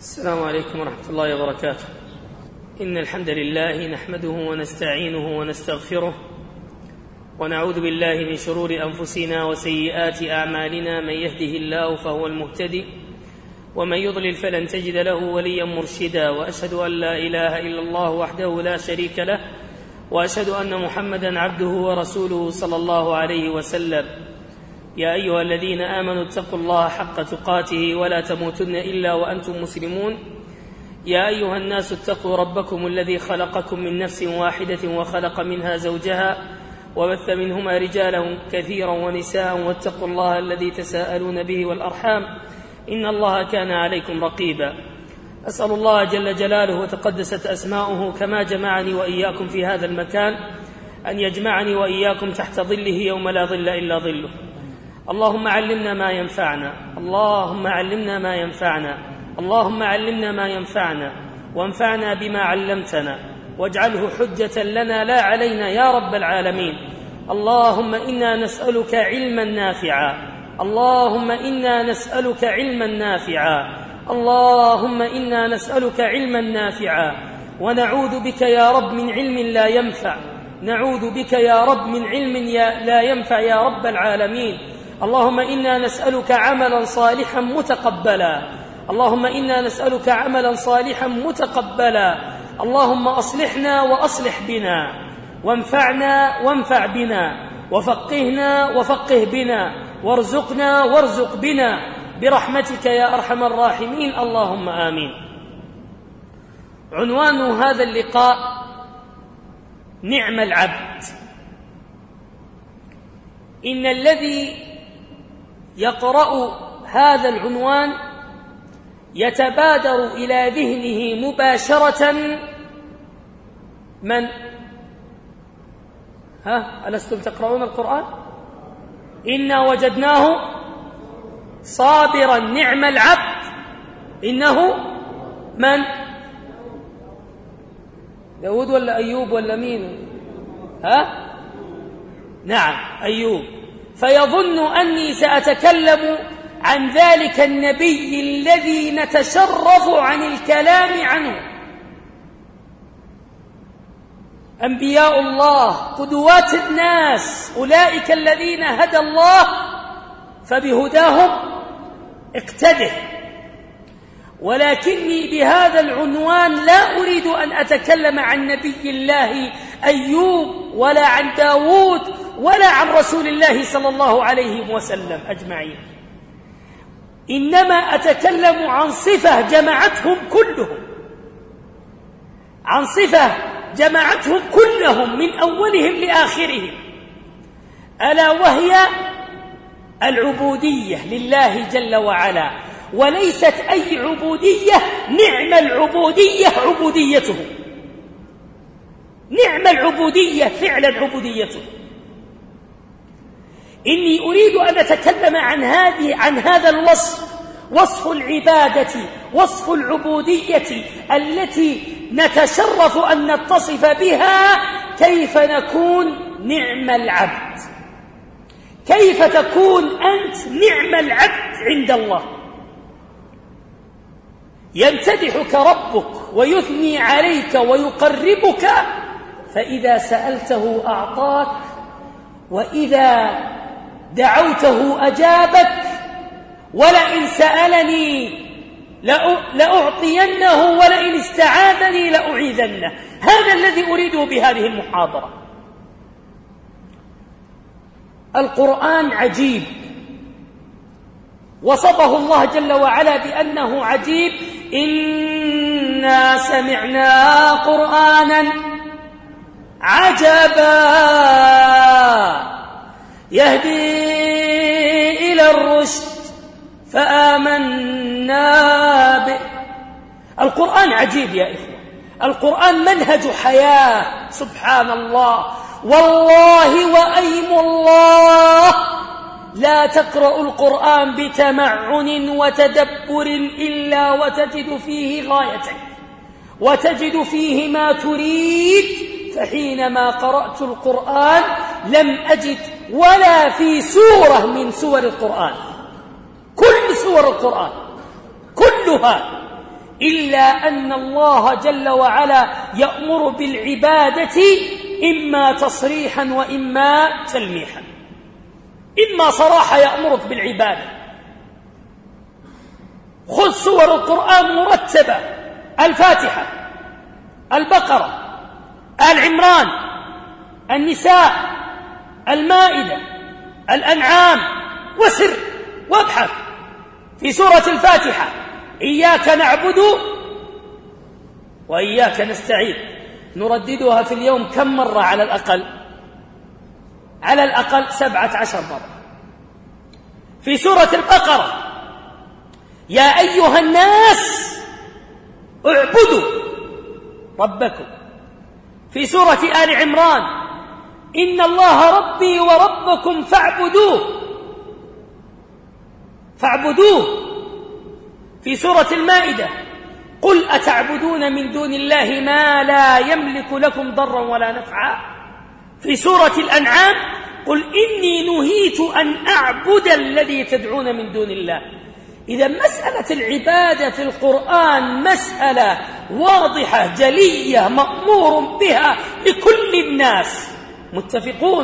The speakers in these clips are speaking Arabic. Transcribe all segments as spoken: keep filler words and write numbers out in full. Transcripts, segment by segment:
السلام عليكم ورحمة الله وبركاته. إن الحمد لله نحمده ونستعينه ونستغفره ونعوذ بالله من شرور أنفسنا وسيئات أعمالنا. من يهده الله فهو المهتدي ومن يضلل فلن تجد له وليا مرشدا. وأشهد أن لا إله إلا الله وحده لا شريك له وأشهد أن محمدا عبده ورسوله صلى الله عليه وسلم. يا أيها الذين آمنوا اتقوا الله حق تقاته ولا تموتن إلا وأنتم مسلمون. يا أيها الناس اتقوا ربكم الذي خلقكم من نفس واحدة وخلق منها زوجها وبث منهما رجالا كثيرا ونساء واتقوا الله الذي تساءلون به والأرحام إن الله كان عليكم رقيبا. أسأل الله جل جلاله وتقدست أسماؤه كما جمعني وإياكم في هذا المكان أن يجمعني وإياكم تحت ظله يوم لا ظل إلا ظله. اللهم علمنا ما ينفعنا اللهم علمنا ما ينفعنا اللهم علمنا ما ينفعنا وانفعنا بما علمتنا واجعله حجة لنا لا علينا يا رب العالمين. اللهم إنا نسألك علما نافعا اللهم إنا نسألك علما نافعا اللهم إنا نسألك علما نافعا ونعوذ بك يا رب من علم لا ينفع نعوذ بك يا رب من علم لا ينفع يا رب العالمين. اللهم إنا نسألك عملا صالحا متقبلا اللهم إنا نسألك عملا صالحا متقبلا. اللهم أصلحنا وأصلح بنا وانفعنا وانفع بنا وفقهنا وفقه بنا وارزقنا وارزق بنا برحمتك يا أرحم الراحمين اللهم آمين. عنوان هذا اللقاء نعم العبد. إن الذي يقرأ هذا العنوان يتبادر إلى ذهنه مباشرة من ها ألستم تقرؤون القرآن؟ إنا وجدناه صابرا نعم العبد إنه من داود ولا أيوب ولا مين؟ ها نعم أيوب. فيظن أني سأتكلم عن ذلك النبي الذي نتشرف عن الكلام عنه. أنبياء الله قدوات الناس أولئك الذين هدى الله فبهداهم اقتده. ولكني بهذا العنوان لا أريد أن أتكلم عن نبي الله أيوب ولا عن داود ولا عن رسول الله صلى الله عليه وسلم أجمعين. إنما أتكلم عن صفة جمعتهم كلهم عن صفة جمعتهم كلهم من أولهم لآخرهم، ألا وهي العبودية لله جل وعلا. وليست أي عبودية، نعم العبودية عبوديته نعم العبودية فعلا عبوديته. إني أريد أن أتكلم عن هذه عن هذا الوصف، وصف العبادة، وصف العبودية التي نتشرف أن نتصف بها. كيف نكون نعم العبد؟ كيف تكون أنت نعم العبد عند الله؟ يمتدحك ربك ويثني عليك ويقربك، فإذا سألته أعطاك، وإذا دعوته أجابك، ولئن سألني لأعطينه ولئن استعاذني لأعيذنه. هذا الذي أريده بهذه المحاضرة. القرآن عجيب، وصفه الله جل وعلا بأنه عجيب. إنا سمعنا قرآنا عجبا يهدي إلى الرشد فآمنا به. القرآن عجيب يا إخوة، القرآن منهج حياة. سبحان الله، والله وأيم الله لا تقرأ القرآن بتمعن وتدبر إلا وتجد فيه غايتك وتجد فيه ما تريد. فحينما قرأت القرآن لم أجد ولا في سورة من سور القرآن، كل سور القرآن كلها إلا أن الله جل وعلا يأمر بالعبادة إما تصريحا وإما تلميحا. إما صراحة يأمرك بالعبادة، خذ سور القرآن مرتبة: الفاتحة، البقرة، آل عمران، النساء، المائدة، الأنعام، وسر وابحث في سورة الفاتحة: إياك نعبد وإياك نستعين. نرددها في اليوم كم مرة على الأقل؟ على الأقل سبعة عشر مرة. في سورة البقرة: يا أيها الناس اعبدوا ربكم. في سورة آل عمران: إن الله ربي وربكم فاعبدوه فاعبدوه. في سورة المائدة: قل أتعبدون من دون الله ما لا يملك لكم ضرا ولا نفعا. في سورة الأنعام: قل إني نهيت أن أعبد الذي تدعون من دون الله. إذا مسألة العبادة في القرآن مسألة واضحة جلية مأمور بها لكل الناس، متفقون.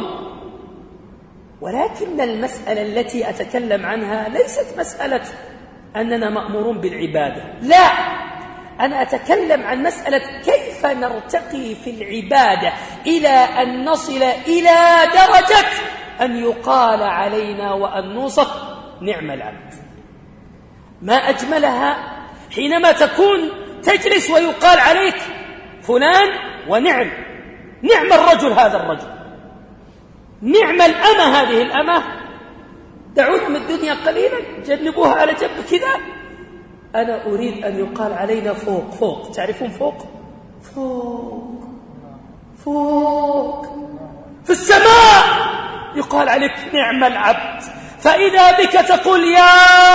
ولكن المسألة التي أتكلم عنها ليست مسألة أننا مأمورون بالعبادة، لا، أنا أتكلم عن مسألة كيف نرتقي في العبادة إلى أن نصل إلى درجة أن يقال علينا وأن نوصف نعم العبد. ما أجملها حينما تكون تجلس ويقال عليك فلان ونعم، نعم الرجل هذا الرجل، نعم الأمة هذه الأمة. دعونا من الدنيا قليلا، جنبوها على جنب كذا. أنا أريد أن يقال علينا فوق فوق. تعرفون فوق؟ فوق فوق في السماء يقال عليك نعم العبد. فإذا بك تقول يا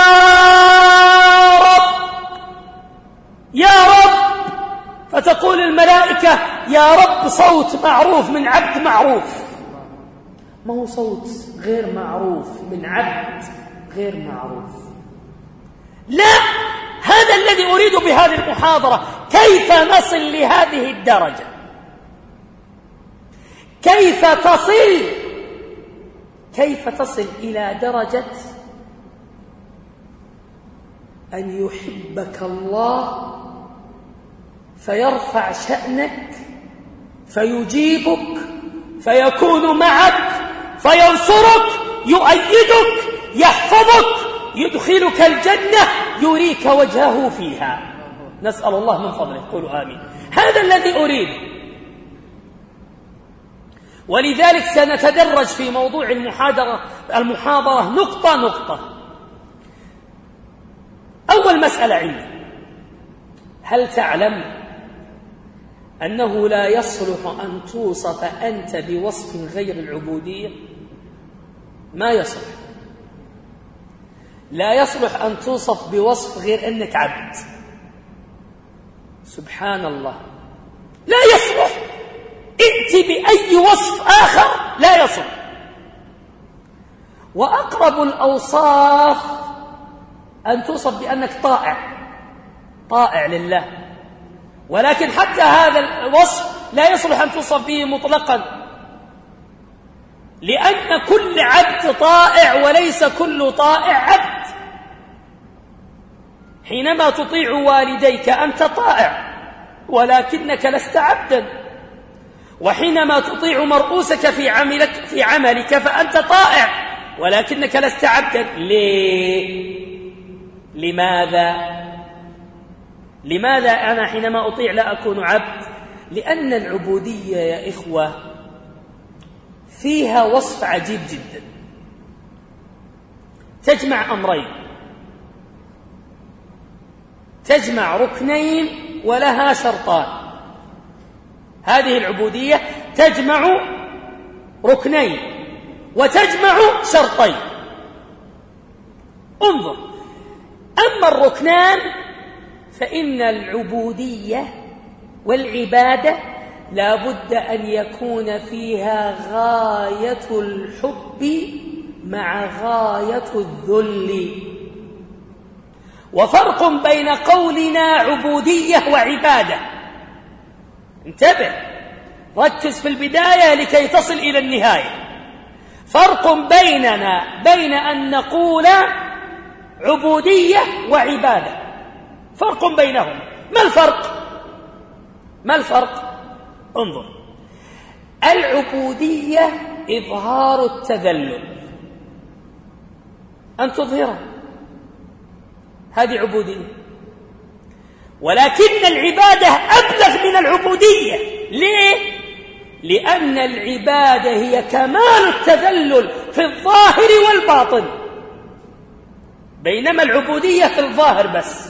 رب يا رب، فتقول الملائكة يا رب صوت معروف من عبد معروف، ما هو صوت غير معروف من عبد غير معروف. لا، هذا الذي أريد بهذه المحاضرة، كيف نصل لهذه الدرجة، كيف تصل كيف تصل إلى درجة أن يحبك الله فيرفع شأنك فيجيبك فيكون معك فينصرك يؤيدك يحفظك يدخلك الجنة يريك وجهه فيها. نسأل الله من فضله، قولوا آمين. هذا الذي أريد. ولذلك سنتدرج في موضوع المحاضرة المحاضرة نقطة نقطة. أول مسألة عندي: هل تعلم أنه لا يصلح أن توصف أنت بوصف غير العبودية؟ ما يصلح، لا يصلح أن توصف بوصف غير أنك عبد. سبحان الله، لا يصلح. ائت بأي وصف آخر لا يصلح. وأقرب الأوصاف أن توصف بأنك طائع طائع لله، ولكن حتى هذا الوصف لا يصلح أن توصف به مطلقا، لأن كل عبد طائع وليس كل طائع عبد. حينما تطيع والديك أنت طائع ولكنك لست عبدا، وحينما تطيع مرؤوسك في عملك في عملك فأنت طائع ولكنك لست عبدا. ليه؟ لماذا؟ لماذا أنا حينما أطيع لا أكون عبد؟ لأن العبودية يا إخوة فيها وصف عجيب جدا، تجمع أمرين، تجمع ركنين ولها شرطان. هذه العبودية تجمع ركنين وتجمع شرطين. انظر، أما الركنان فإن العبودية والعبادة لا بد أن يكون فيها غاية الحب مع غاية الذل. وفرق بين قولنا عبودية وعبادة. انتبه، ركز في البداية لكي تصل إلى النهاية. فرق بيننا بين أن نقول عبودية وعبادة، فرق بينهم. ما الفرق؟ ما الفرق؟ انظر، العبودية إظهار التذلل، أن تظهره، هذه عبودية. ولكن العبادة أبلغ من العبودية. ليه؟ لأن العبادة هي كمال التذلل في الظاهر والباطن، بينما العبودية في الظاهر بس.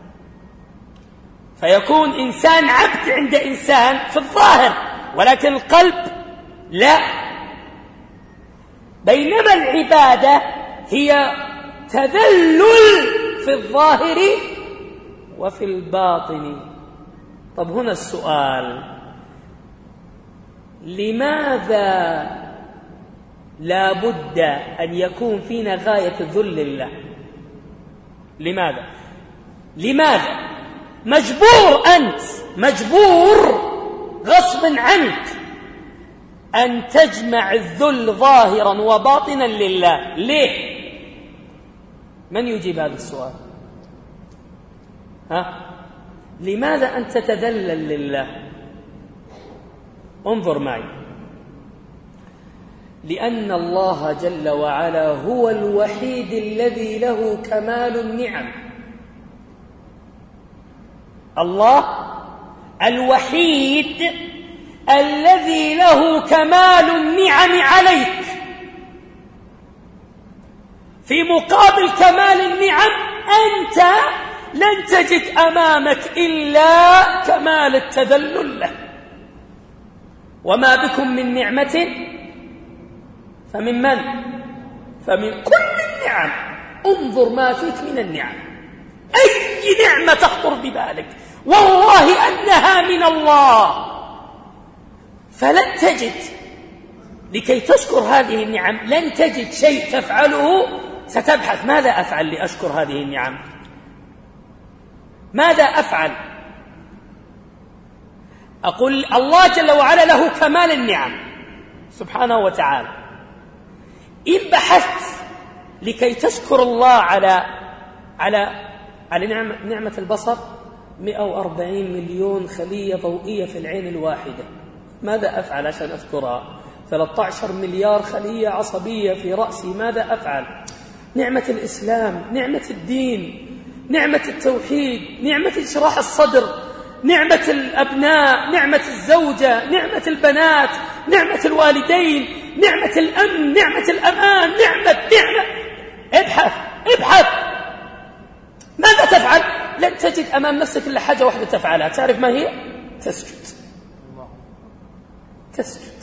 فيكون إنسان عبد عند إنسان في الظاهر، ولكن القلب لا. بينما العبادة هي تذلل في الظاهر وفي الباطن. طب هنا السؤال: لماذا لا بد أن يكون فينا غاية الذل لله؟ لماذا؟ لماذا مجبور أنت، مجبور غصب عنك أن تجمع الذل ظاهرا وباطنا لله؟ ليه؟ من يجيب هذا السؤال؟ ها؟ لماذا أنت تتذلل لله؟ انظر معي. لأن الله جل وعلا هو الوحيد الذي له كمال النعم. الله الوحيد الذي له كمال النعم عليك. في مقابل كمال النعم أنت لن تجد أمامك إلا كمال التذلل له. وما بكم من نعمة فمن من؟ فمن كل النعم. انظر ما فيك من النعم، أي نعمة تخطر ببالك والله أنها من الله، فلن تجد لكي تشكر هذه النعم، لن تجد شيء تفعله ستبحث ماذا أفعل لأشكر هذه النعم، ماذا أفعل. أقول الله جل وعلا له كمال النعم سبحانه وتعالى. إن بحثت لكي تشكر الله على على على نعمة, نعمة البصر، مئة وأربعين مليون خلية ضوئية في العين الواحدة، ماذا أفعل عشان أذكرها؟ ثلاثة عشر مليار خلية عصبية في رأسي، ماذا أفعل؟ نعمة الإسلام، نعمة الدين، نعمة التوحيد، نعمة انشراح الصدر، نعمة الأبناء، نعمة الزوجة، نعمة البنات، نعمة الوالدين، نعمة الأمن، نعمة الأمان، نعمة نعمة ابحث ابحث ماذا تفعل؟ لن تجد أمام نفسك إلا حاجة واحدة تفعلها، تعرف ما هي؟ تسجد. تسجد،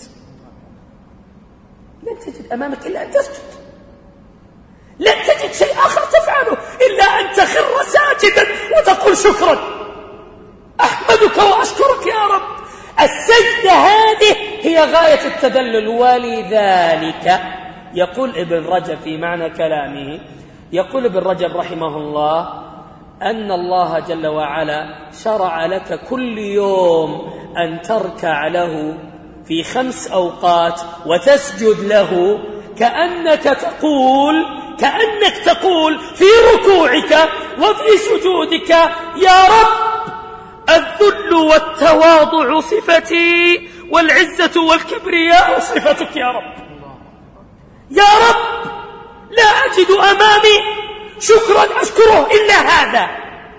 لن تجد أمامك إلا أن تسجد، لن تجد شيء آخر تفعله إلا أن تخر ساجدا وتقول شكرا، أحمدك وأشكرك يا رب. السجدة هذه هي غاية التذلل. ولذلك يقول ابن رجب في معنى كلامه، يقول ابن رجب رحمه الله أن الله جل وعلا شرع لك كل يوم أن تركع له في خمس أوقات وتسجد له، كأنك تقول كأنك تقول في ركوعك وفي سجودك: يا رب الذل والتواضع صفتي والعزة والكبرياء صفتك يا رب. يا رب لا أجد أمامي شكرا أشكره إلا هذا.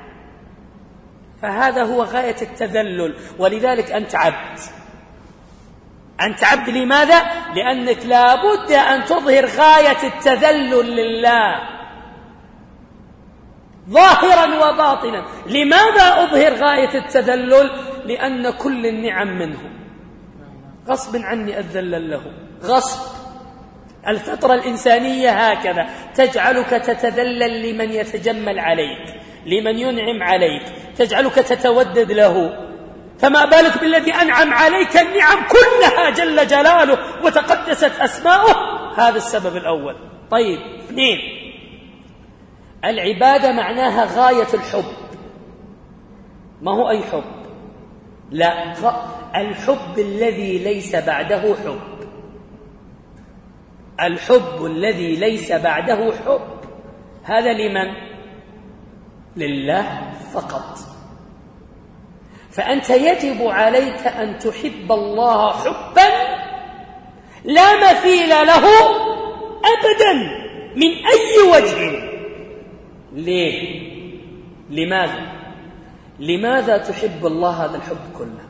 فهذا هو غاية التذلل. ولذلك أنت عبد، أنت عبد. لماذا؟ لأنك لابد أن تظهر غاية التذلل لله ظاهرا وباطنا. لماذا أظهر غاية التذلل؟ لأن كل النعم منه، غصب عني أذلل له، غصب. الفطرة الإنسانية هكذا تجعلك تتذلل لمن يتجمل عليك، لمن ينعم عليك، تجعلك تتودد له. فما بالك بالذي أنعم عليك النعم كلها جل جلاله وتقدست أسماؤه. هذا السبب الأول. طيب، اثنين، العبادة معناها غاية الحب، ما هو أي حب، لا، الحب الذي ليس بعده حب، الحب الذي ليس بعده حب. هذا لمن؟ لله فقط. فأنت يجب عليك أن تحب الله حبا لا مثيل له أبدا من أي وجه. ليه؟ لماذا؟ لماذا تحب الله هذا الحب كله؟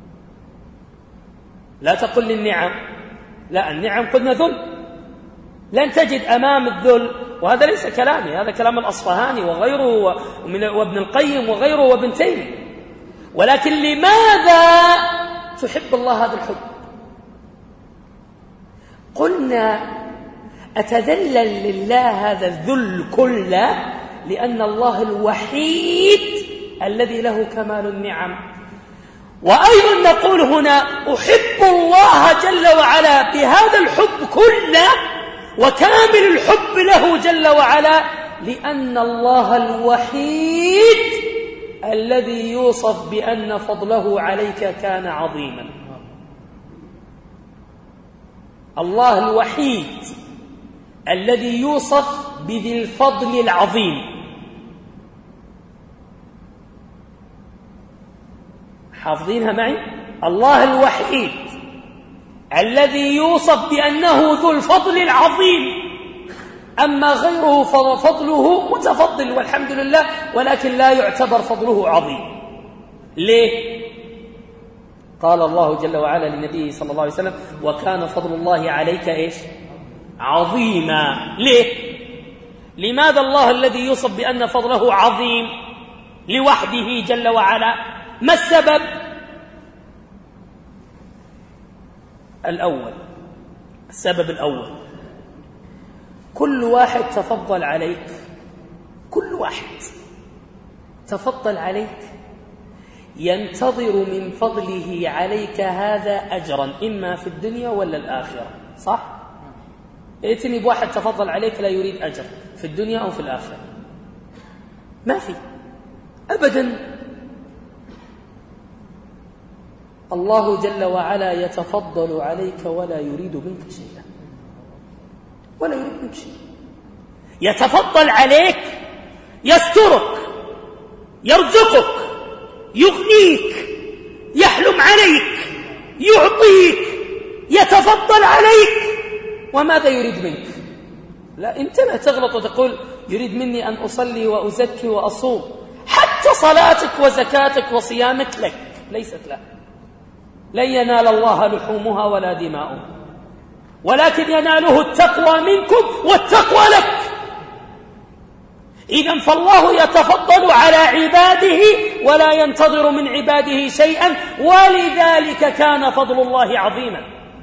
لا تقل للنعم، لا، النعم قلنا ذل، لن تجد أمام الذل، وهذا ليس كلامي، هذا كلام الأصفهاني وغيره وابن القيم وغيره وابن تيمية. ولكن لماذا تحب الله هذا الحب؟ قلنا أتذلل لله هذا الذل كله لأن الله الوحيد الذي له كمال النعم. وأيضا نقول هنا أحب الله جل وعلا بهذا الحب كله وكامل الحب له جل وعلا لأن الله الوحيد الذي يوصف بأن فضله عليك كان عظيما. الله الوحيد الذي يوصف بذي الفضل العظيم. حافظينها معي؟ الله الوحيد الذي يوصف بأنه ذو الفضل العظيم، أما غيره فضله متفضل والحمد لله، ولكن لا يعتبر فضله عظيم. ليه؟ قال الله جل وعلا لنبيه صلى الله عليه وسلم: وكان فضل الله عليك إيش؟ عظيما. ليه؟ لماذا الله الذي يوصف بأن فضله عظيم لوحده جل وعلا؟ ما السبب؟ الأول، السبب الأول، كل واحد تفضل عليك، كل واحد تفضل عليك ينتظر من فضله عليك هذا أجرا، إما في الدنيا ولا الآخرة، صح؟ ائتني بواحد تفضل عليك لا يريد أجر في الدنيا أو في الآخرة، ما في أبدا. الله جل وعلا يتفضل عليك ولا يريد منك شيئا، ولا يريد منك شيئا. يتفضل عليك، يسترك، يرزقك، يغنيك، يحلم عليك، يعطيك، يتفضل عليك، وماذا يريد منك؟ لا، انت لا تغلط وتقول يريد مني أن أصلي وأزكي وأصوم. حتى صلاتك وزكاتك وصيامك لك، ليست له. لن ينال الله لحومها ولا دماؤها، ولكن يناله التقوى منكم والتقوى لك. إذن فالله يتفضل على عباده ولا ينتظر من عباده شيئا، ولذلك كان فضل الله عظيما.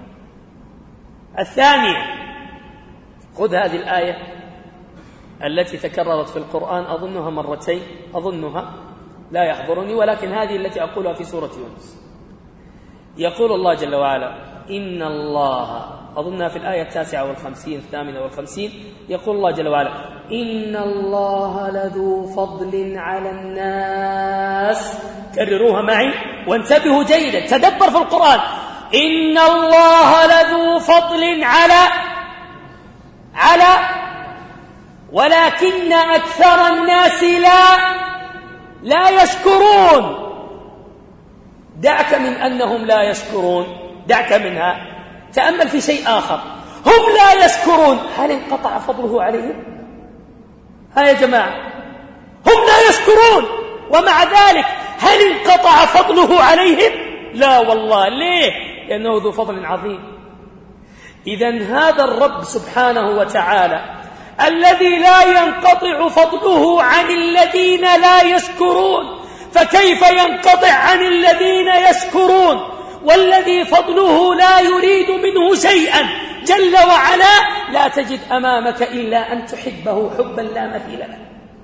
الثانية، خذ هذه الآية التي تكررت في القرآن أظنها مرتين، أظنها لا يحضرني، ولكن هذه التي أقولها في سورة يونس. يقول الله جل وعلا: إن الله، أظنها في الآية التاسعة والخمسين الثامنة والخمسين، يقول الله جل وعلا: إن الله لذو فضل على الناس. كرروها معي وانتبهوا جيدا، تدبر في القرآن. إن الله لذو فضل على على ولكن أكثر الناس لا لا يشكرون. دعك من أنهم لا يشكرون، دعك منها، تأمل في شيء آخر. هم لا يشكرون، هل انقطع فضله عليهم؟ ها يا جماعة، هم لا يشكرون ومع ذلك هل انقطع فضله عليهم؟ لا والله. ليه؟ لأنه ذو فضل عظيم. إذن هذا الرب سبحانه وتعالى الذي لا ينقطع فضله عن الذين لا يشكرون، فكيف ينقطع عن الذين يشكرون والذي فضله لا يريد منه شيئا جل وعلا؟ لا تجد أمامك إلا أن تحبه حبا لا مثيل له.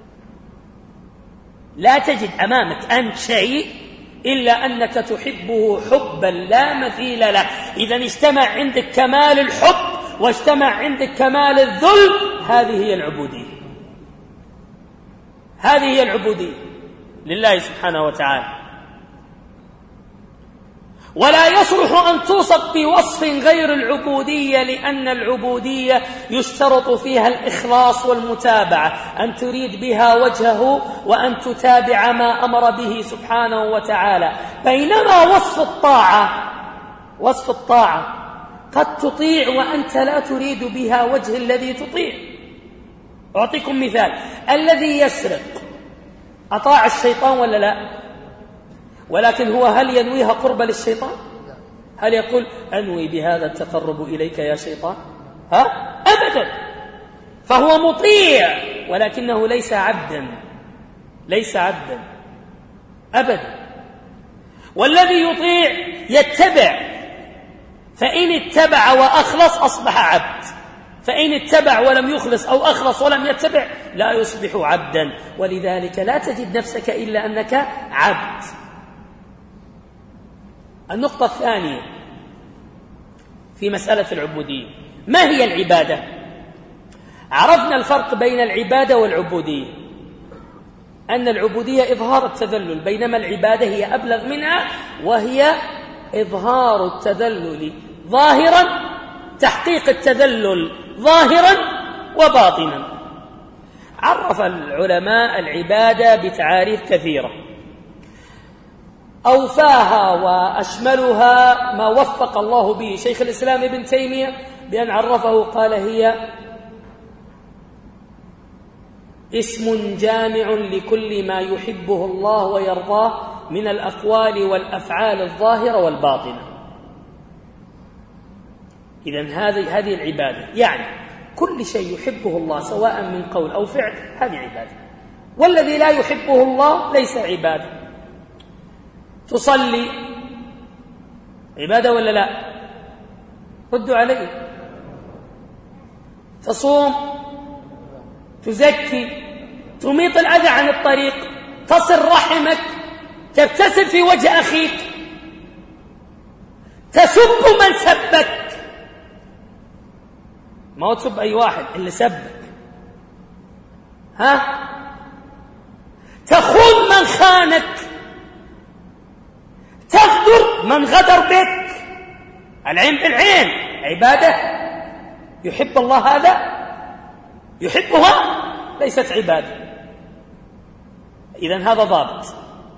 لا تجد أمامك أنت شيء إلا أنك تحبه حبا لا مثيل له. إذن اجتمع عندك كمال الحب واجتمع عندك كمال الذل، هذه هي العبودية. هذه هي العبودية لله سبحانه وتعالى. ولا يصلح أن توصف بوصف غير العبودية، لأن العبودية يشترط فيها الإخلاص والمتابعة، أن تريد بها وجهه وأن تتابع ما أمر به سبحانه وتعالى. بينما وصف الطاعة وصف الطاعة قد تطيع وأنت لا تريد بها وجه الذي تطيع. أعطيكم مثال: الذي يسرق أطاع الشيطان ولا لا؟ ولكن هو هل ينويها قربة للشيطان؟ هل يقول أنوي بهذا التقرب إليك يا شيطان؟ ها؟ أبدا. فهو مطيع ولكنه ليس عبدا، ليس عبدا أبدا. والذي يطيع يتبع، فإن اتبع وأخلص أصبح عبد، فإن اتبع ولم يخلص أو أخلص ولم يتبع لا يصبح عبدا. ولذلك لا تجد نفسك إلا أنك عبد. النقطة الثانية في مسألة العبودية: ما هي العبادة؟ عرفنا الفرق بين العبادة والعبودية، أن العبودية إظهار التذلل، بينما العبادة هي أبلغ منها، وهي إظهار التذلل ظاهرا، تحقيق التذلل ظاهرا وباطنا. عرف العلماء العبادة بتعاريف كثيرة، أوفاها وأشملها ما وفق الله به شيخ الإسلام ابن تيمية بأن عرفه قال: هي اسم جامع لكل ما يحبه الله ويرضاه من الأقوال والأفعال الظاهرة والباطنة. إذن هذه هذه العبادة، يعني كل شيء يحبه الله سواء من قول أو فعل هذه عبادة، والذي لا يحبه الله ليس عبادة. تصلي عبادة ولا لا؟ ردوا علي. تصوم، تزكي، تميط الأذى عن الطريق، تصل رحمك، تبتسم في وجه أخيك، تسب من سبك، ما هو تسب أي واحد اللي سبك، ها؟ تخون من خانك، تغدر من غدر بك. العين بالعين عبادة؟ يحب الله هذا؟ يحبها؟ ليست عبادة. إذن هذا ضابط.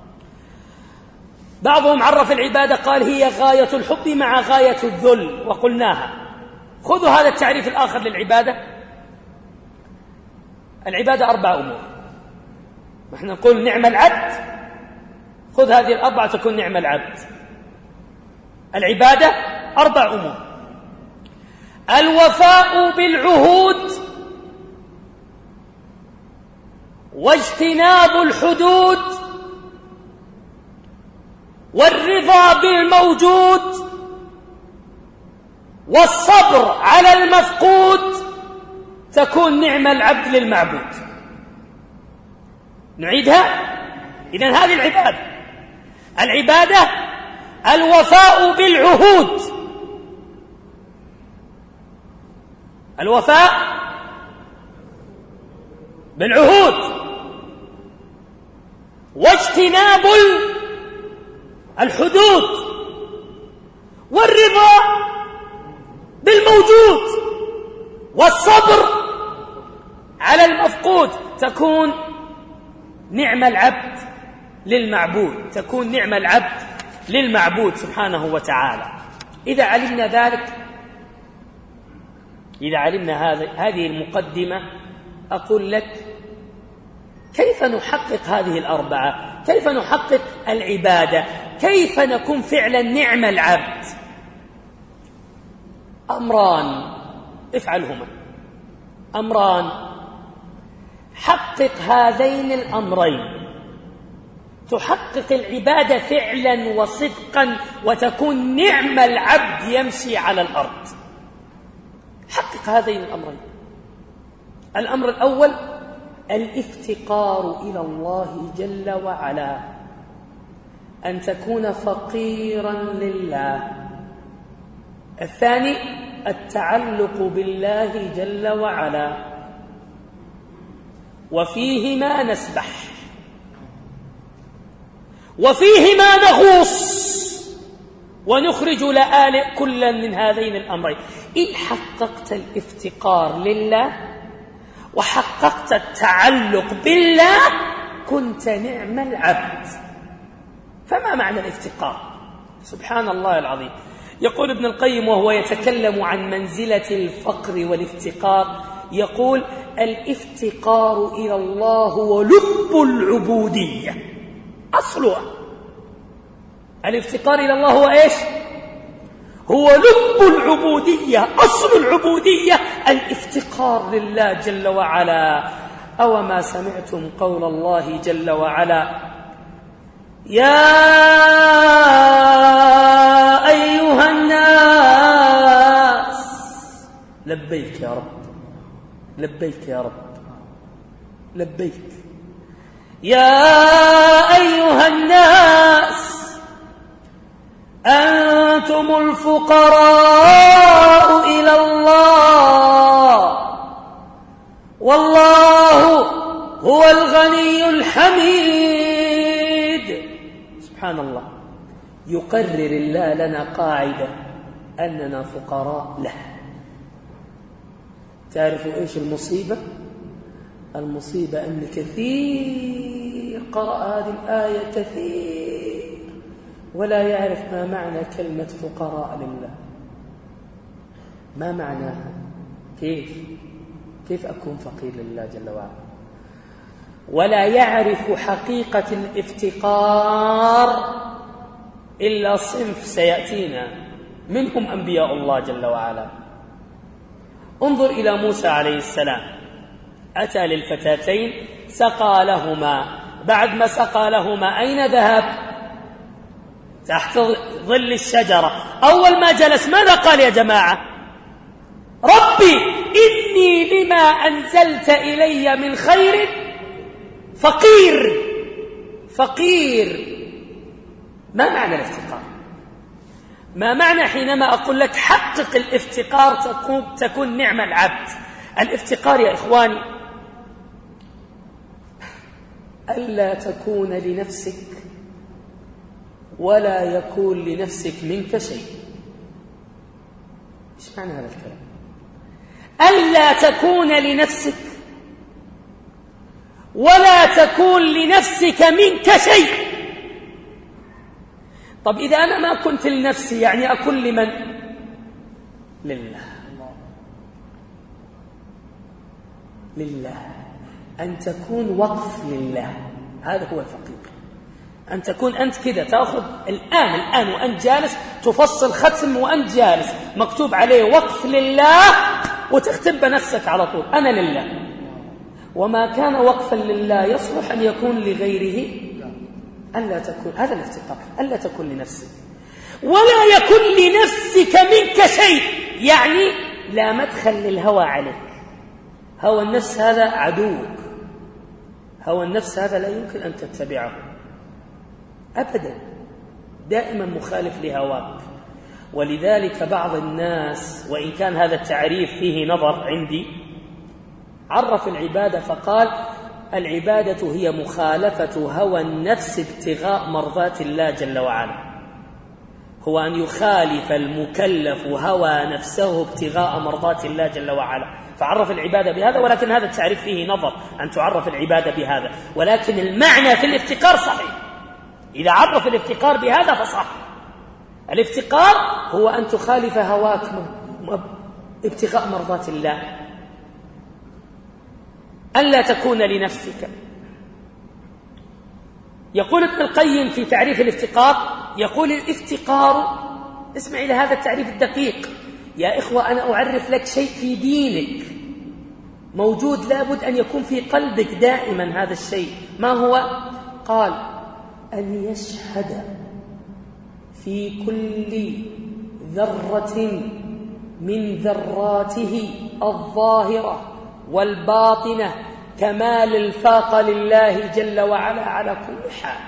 بعضهم عرف العبادة قال: هي غاية الحب مع غاية الذل، وقلناها. خذوا هذا التعريف الآخر للعبادة. العبادة أربع أمور، نحن نقول نعم العبد، خذ هذه الأربعة تكون نعم العبد. العبادة أربع أمور: الوفاء بالعهود، واجتناب الحدود، والرضا بالموجود، والصبر على المفقود، تكون نعم العبد للمعبود. نعيدها. إذن هذه العبادة. العبادة الوفاء بالعهود، الوفاء بالعهود، واجتناب الحدود، والرضا بالموجود، والصبر على المفقود، تكون نعم العبد للمعبود، تكون نعم العبد للمعبود سبحانه وتعالى. إذا علمنا ذلك، إذا علمنا هذا هذه المقدمة، أقول لك كيف نحقق هذه الأربعة، كيف نحقق العبادة، كيف نكون فعلا نعم العبد. أمران افعلهما، أمران حقق هذين الأمرين تحقق العبادة فعلا وصدقا، وتكون نعم العبد يمشي على الأرض. حقق هذين الأمرين. الأمر الأول الافتقار إلى الله جل وعلا، أن تكون فقيرا لله. الثاني التعلق بالله جل وعلا. وفيهما نسبح وفيهما نغوص ونخرج لآلئ كلا من هذين الأمرين. إن حققت الافتقار لله وحققت التعلق بالله كنت نعم العبد. فما معنى الافتقار؟ سبحان الله العظيم. يقول ابن القيم وهو يتكلم عن منزلة الفقر والافتقار، يقول: الافتقار إلى الله هو لب العبودية، أصلها. الافتقار إلى الله هو إيش؟ هو لب العبودية، أصل العبودية الافتقار لله جل وعلا. أوما سمعتم قول الله جل وعلا: يا أيها الناس. لبيك يا رب، لبيك يا رب، لبيك. يا أيها الناس أنتم الفقراء إلى الله والله هو الغني الحميد. سبحان الله. يقرر الله لنا قاعدة أننا فقراء له. تعرفوا إيش المصيبة؟ المصيبة أن كثير قرأ هذه الآية كثير ولا يعرف ما معنى كلمة فقراء لله. ما معناها؟ كيف كيف أكون فقير لله جل وعلا؟ ولا يعرف حقيقة الافتقار إلا صنف سيأتينا منهم أنبياء الله جل وعلا. انظر إلى موسى عليه السلام، أتى للفتاتين سقى لهما، بعد ما سقى لهما أين ذهب؟ تحت ظل الشجرة. أول ما جلس ماذا قال يا جماعة؟ ربي إني لما أنزلت إلي من خير فقير. فقير. ما معنى الافتقار؟ ما معنى حينما أقول لك حقق الافتقار تكون, تكون نعم العبد؟ الافتقار يا إخواني ألا تكون لنفسك ولا يكون لنفسك منك شيء. إيش معنى هذا الكلام؟ ألا تكون لنفسك ولا تكون لنفسك منك شيء. طب إذا أنا ما كنت لنفسي يعني أكون لمن؟ لله. لله. أن تكون وقف لله، هذا هو الفقير. أن تكون أنت كذا تأخذ الآن الآن وأنت جالس تفصل ختم وأنت جالس مكتوب عليه وقف لله وتختم بنفسك على طول أنا لله. وما كان وقفا لله يصلح أن يكون لغيره. ألا تكون، هذا الافتقار، ألا تكون لنفسك ولا يكون لنفسك منك شيء، يعني لا مدخل للهوى عليك. هوى النفس هذا عدوك، هوى النفس هذا لا يمكن أن تتبعه أبدا، دائما مخالف لهواك. ولذلك بعض الناس، وإن كان هذا التعريف فيه نظر عندي، عرف العبادة فقال العبادة هي مخالفة هوى النفس ابتغاء مرضات الله جل وعلا. هو أن يخالف المكلف هوى نفسه ابتغاء مرضات الله جل وعلا، فعرف العبادة بهذا. ولكن هذا التعريف فيه نظر أن تعرف العبادة بهذا، ولكن المعنى في الافتقار صحيح. إذا عرف الافتقار بهذا فصح. الافتقار هو أن تخالف هواك ابتغاء مرضات الله، ألا تكون لنفسك. يقول ابن القيم في تعريف الافتقار، يقول الافتقار، اسمع إلى هذا التعريف الدقيق يا إخوة. أنا أعرف لك شيء في دينك موجود لابد أن يكون في قلبك دائما هذا الشيء. ما هو؟ قال أن يشهد في كل ذرة من ذراته الظاهرة والباطنة كمال الفاقة لله جل وعلا على كل حال.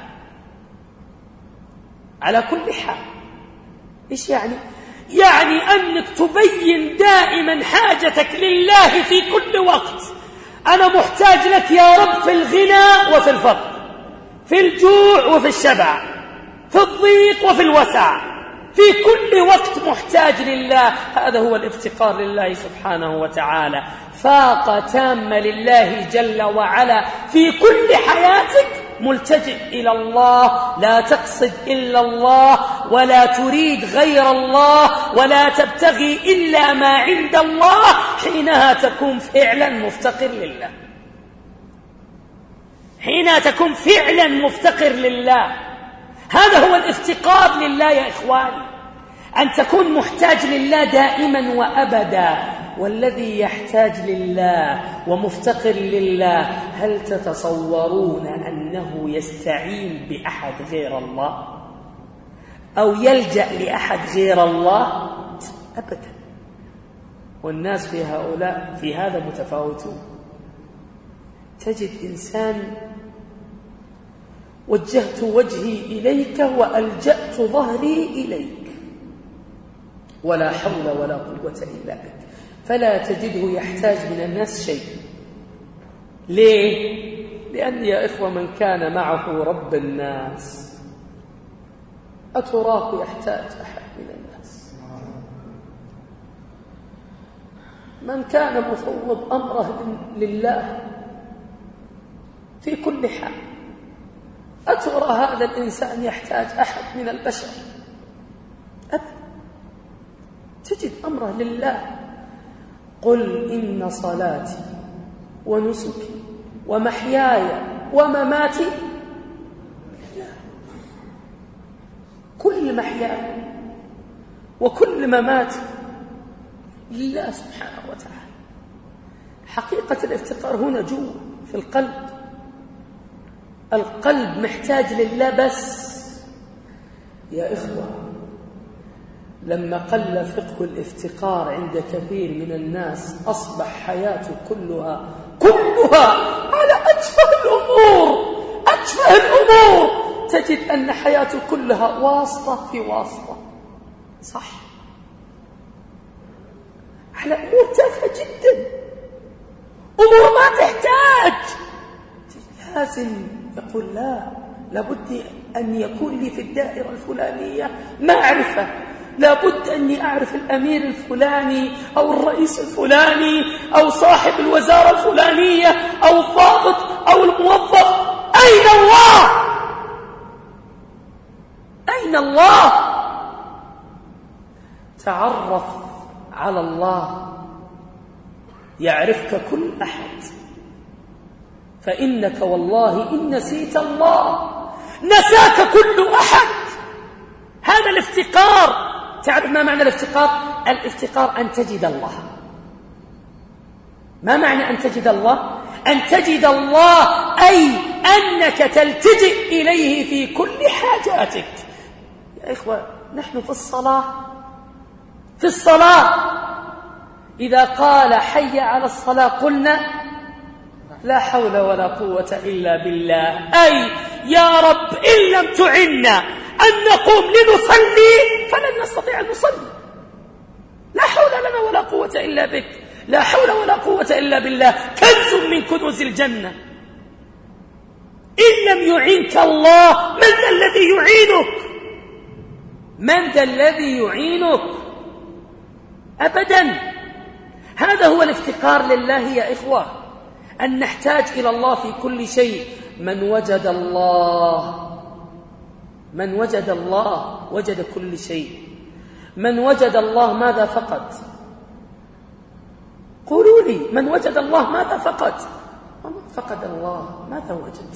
على كل حال. إيش يعني؟ يعني أنك تبين دائما حاجتك لله في كل وقت. أنا محتاج لك يا رب في الغنى وفي الفقر، في الجوع وفي الشبع، في الضيق وفي الوسع، في كل وقت محتاج لله. هذا هو الافتقار لله سبحانه وتعالى، فاقة تامة لله جل وعلا في كل حياتك، ملتجئ إلى الله، لا تقصد إلا الله ولا تريد غير الله ولا تبتغي إلا ما عند الله، حينها تكون فعلا مفتقر لله، حينها تكون فعلا مفتقر لله. هذا هو الافتقار لله يا إخواني، أن تكون محتاج لله دائما وأبدا. والذي يحتاج لله ومفتقر لله، هل تتصورون أنه يستعين بأحد غير الله أو يلجأ لأحد غير الله؟ أبدا. والناس في هؤلاء في هذا متفاوتون. تجد إنسان وجهت وجهي إليك وألجأت ظهري إليك ولا حول ولا قوة إلا بك، فلا تجده يحتاج من الناس شيء. ليه؟ لأن يا إخوة من كان معه رب الناس أتراه يحتاج أحد من الناس؟ من كان مفوض أمره لله في كل حال، أترى هذا الإنسان يحتاج أحد من البشر؟ أبدا. تجد أمره لله. قل إن صلاتي ونسكي ومحياي ومماتي لله. كل محياي وكل مماتي لله سبحانه وتعالى. حقيقة الافتقار هنا جوا في القلب. القلب محتاج لله بس. يا إخوة، لما قل فقه الافتقار عند كثير من الناس، أصبح حياته كلها كلها على أتفه الأمور أتفه الأمور. تجد أن حياته كلها واسطة في واسطة، صح، على أمور تافهة جدا، أمور ما تحتاج. لازم يقول لا، لابد أن يكون لي في الدائرة الفلانية معرفة، لابد أني أعرف الأمير الفلاني أو الرئيس الفلاني أو صاحب الوزارة الفلانية أو الضابط أو الموظف. أين الله؟ أين الله؟ تعرف على الله يعرفك كل أحد، فإنك والله إن نسيت الله نساك كل أحد. هذا الافتقار. تعرف ما معنى الافتقار؟ الافتقار أن تجد الله. ما معنى أن تجد الله؟ أن تجد الله أي أنك تلتجئ إليه في كل حاجاتك. يا إخوة، نحن في الصلاة في الصلاة إذا قال حي على الصلاة قلنا لا حول ولا قوة إلا بالله، أي يا رب إن لم تعنا أن نقوم لنصلي فلن نستطيع أن نصلي. لا حول لنا ولا قوة إلا بك، لا حول ولا قوة إلا بالله، كنز من كنوز الجنة. إن لم يعينك الله من ذا الذي يعينك؟ من ذا الذي يعينك؟ أبدا. هذا هو الافتقار لله يا إخوة، أن نحتاج إلى الله في كل شيء. من وجد الله من وجد الله وجد كل شيء. من وجد الله ماذا فقد؟ قولوا لي، من وجد الله ماذا فقد؟ ومن فقد الله ماذا وجد؟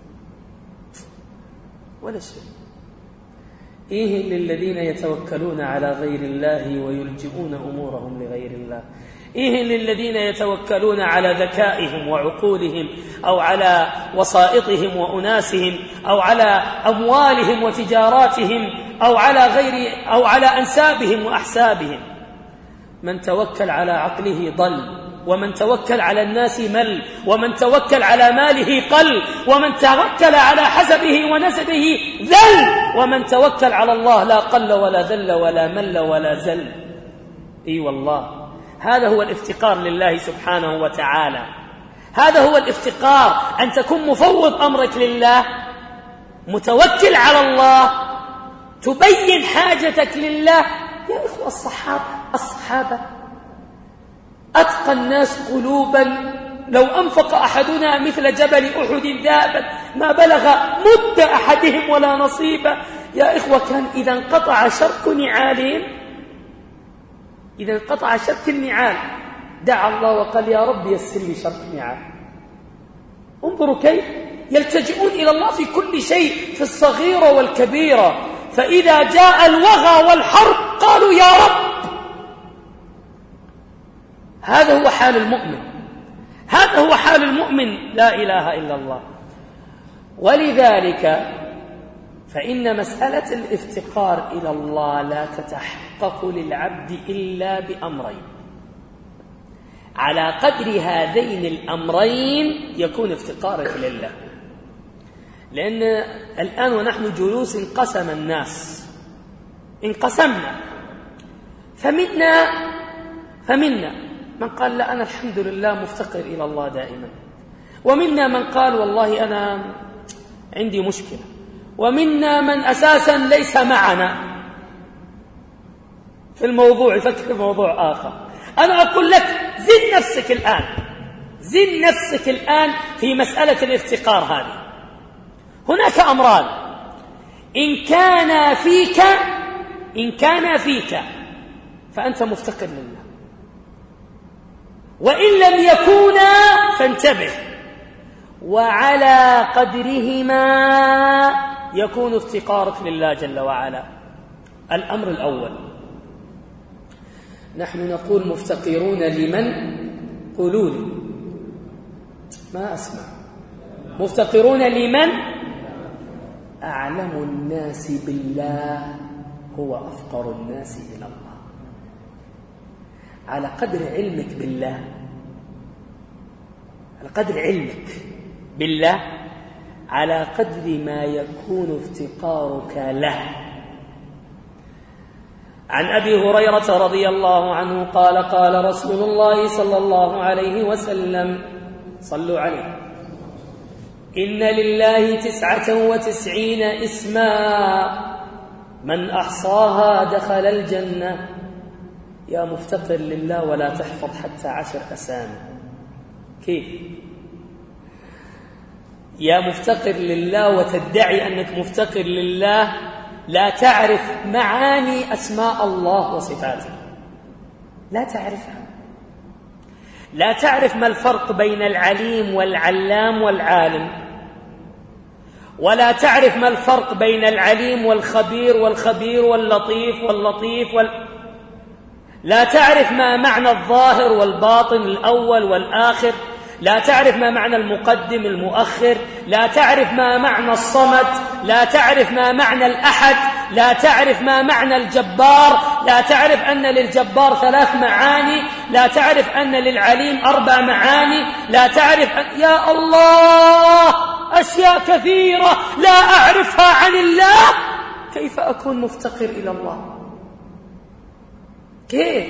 ولا شيء. إيه للذين يتوكلون على غير الله ويلجئون أمورهم لغير الله. إيه للذين يتوكلون على ذكائهم وعقولهم أو على وسائطهم وأناسهم أو على أموالهم وتجاراتهم أو على غير أو على أنسابهم وأحسابهم. من توكل على عقله ضل، ومن توكل على الناس مل، ومن توكل على ماله قل، ومن توكل على حسبه ونسبه ذل، ومن توكل على الله لا قل ولا ذل ولا مل ولا زل. إي والله، هذا هو الافتقار لله سبحانه وتعالى. هذا هو الافتقار، أن تكون مفوض أمرك لله، متوكل على الله، تبين حاجتك لله. يا إخوة، الصحابة الصحابة أتقى الناس قلوبا، لو أنفق أحدنا مثل جبل أحد ذهبا ما بلغ مد أحدهم ولا نصيبه. يا إخوة، كان إذا انقطع شرك نعالهم، إذا انقطع شرك النعال دعا الله وقال يا رب يسر لي شرك النعال. انظروا كيف يلتجئون إلى الله في كل شيء، في الصغيرة والكبيرة. فإذا جاء الوغى والحرب قالوا يا رب. هذا هو حال المؤمن، هذا هو حال المؤمن، لا إله إلا الله. ولذلك فإن مسألة الافتقار إلى الله لا تتحقق للعبد إلا بأمرين، على قدر هذين الأمرين يكون افتقارك لله. لأن الآن ونحن جلوس انقسم الناس، انقسمنا، فمنا فمنا من قال لا أنا الحمد لله مفتقر إلى الله دائما، ومنا من قال والله أنا عندي مشكلة، ومنا من أساسا ليس معنا في الموضوع، يفكر موضوع آخر. أنا أقول لك زن نفسك الآن، زن نفسك الآن في مسألة الافتقار هذه. هناك أمران، إن كان فيك إن كان فيك فأنت مفتقر لله، وإن لم يكونا فانتبه، وعلى قدرهما يكون افتقارك لله جل وعلا. الأمر الأول، نحن نقول مفتقرون لمن؟ قولوا لي، ما أسمع. مفتقرون لمن؟ أعلم الناس بالله هو أفقر الناس إلى الله. على قدر علمك بالله، على قدر علمك بالله، على قدر ما يكون افتقارك له. عن أبي هريرة رضي الله عنه قال قال رسول الله صلى الله عليه وسلم، صلوا عليه، إن لله تسعة وتسعين اسما من أحصاها دخل الجنة. يا مفتقر لله ولا تحفظ حتى عشر أسامي، كيف؟ يا مفتقر لله وتدعي أنك مفتقر لله لا تعرف معاني أسماء الله وصفاته، لا تعرفها، لا تعرف ما الفرق بين العليم والعلام والعالم، ولا تعرف ما الفرق بين العليم والخبير والخبير واللطيف واللطيف وال... لا تعرف ما معنى الظاهر والباطن، الأول والآخر، لا تعرف ما معنى المقدم المؤخر، لا تعرف ما معنى الصمد، لا تعرف ما معنى الأحد، لا تعرف ما معنى الجبار، لا تعرف أن للجبار ثلاث معاني، لا تعرف أن للعليم أربع معاني، لا تعرف أن... يا الله، أشياء كثيرة لا أعرفها عن الله. كيف أكون مفتقر إلى الله؟ كيف؟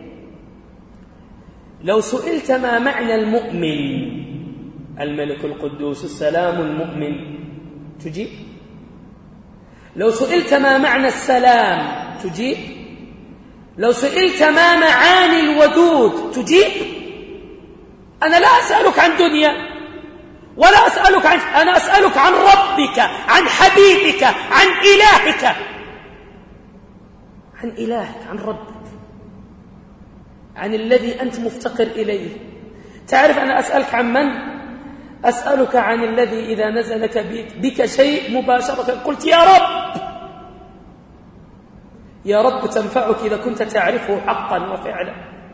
لو سئلت ما معنى المؤمن، الملك القدوس السلام المؤمن، تجيب. لو سئلت ما معنى السلام تجيب. لو سئلت ما معاني الودود تجيب. أنا لا أسألك عن دنيا ولا أسألك عن، أنا أسألك عن ربك، عن حبيبك، عن إلهك، عن إلهك، عن ربك، عن الذي أنت مفتقر إليه. تعرف أنا أسألك عن من؟ أسألك عن الذي إذا نزلك بك شيء مباشرة قلت يا رب، يا رب تنفعك إذا كنت تعرفه حقا وفعلا،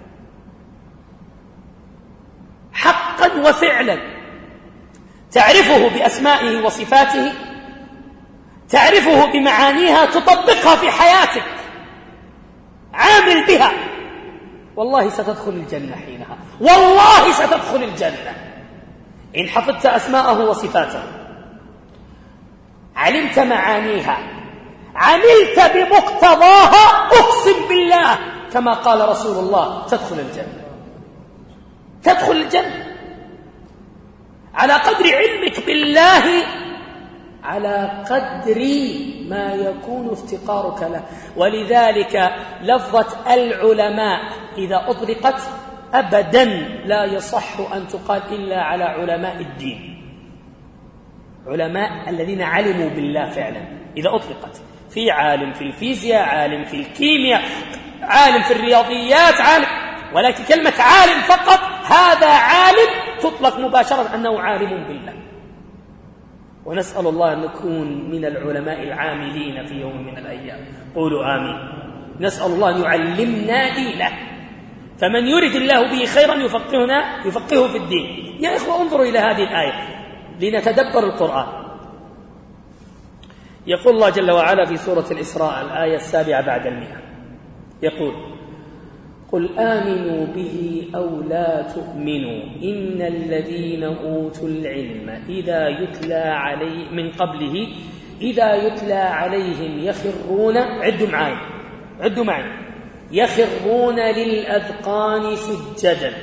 حقا وفعلا، تعرفه بأسمائه وصفاته، تعرفه بمعانيها، تطبقها في حياتك، عامل بها، والله ستدخل الجنة حينها، والله ستدخل الجنة إن حفظت أسماءه وصفاته، علمت معانيها، عملت بمقتضاها، أقسم بالله كما قال رسول الله تدخل الجنة، تدخل الجنة. على قدر علمك بالله على قدر ما يكون افتقارك له. ولذلك لفظة العلماء إذا أطلقت أبدا لا يصح أن تقال إلا على علماء الدين، علماء الذين علموا بالله فعلا. إذا أطلقت في عالم في الفيزياء، عالم في الكيمياء، عالم في الرياضيات، عالم، ولكن كلمة عالم فقط هذا عالم تطلق مباشرة أنه عالم بالله. ونسأل الله أن نكون من العلماء العاملين في يوم من الأيام. قولوا آمين. نسأل الله أن يعلمنا دينه، فمن يرد الله به خيرا يفقهنا يفقهه في الدين. يا إخوة انظروا إلى هذه الآية لنتدبر القرآن. يقول الله جل وعلا في سورة الإسراء الآية السابعة بعد المئة، يقول: قل آمنوا به أو لا تؤمنوا إن الذين أوتوا العلم إذا يتلى عليه من قبله إذا يتلى عليهم يخرون، عدوا معي عدوا معي يخرون للأذقان سجدا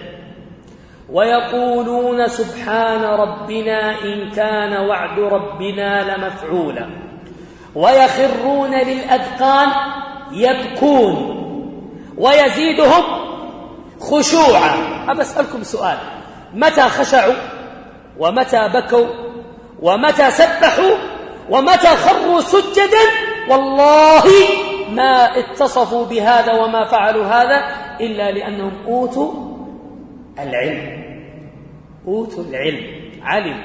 ويقولون سبحان ربنا إن كان وعد ربنا لمفعولا ويخرون للأذقان يبكون ويزيدهم خشوعا. أبى أسألكم سؤال: متى خشعوا ومتى بكوا ومتى سبحوا ومتى خروا سجدا؟ والله ما اتصفوا بهذا وما فعلوا هذا إلا لأنهم أوتوا العلم. أوتوا العلم، علموا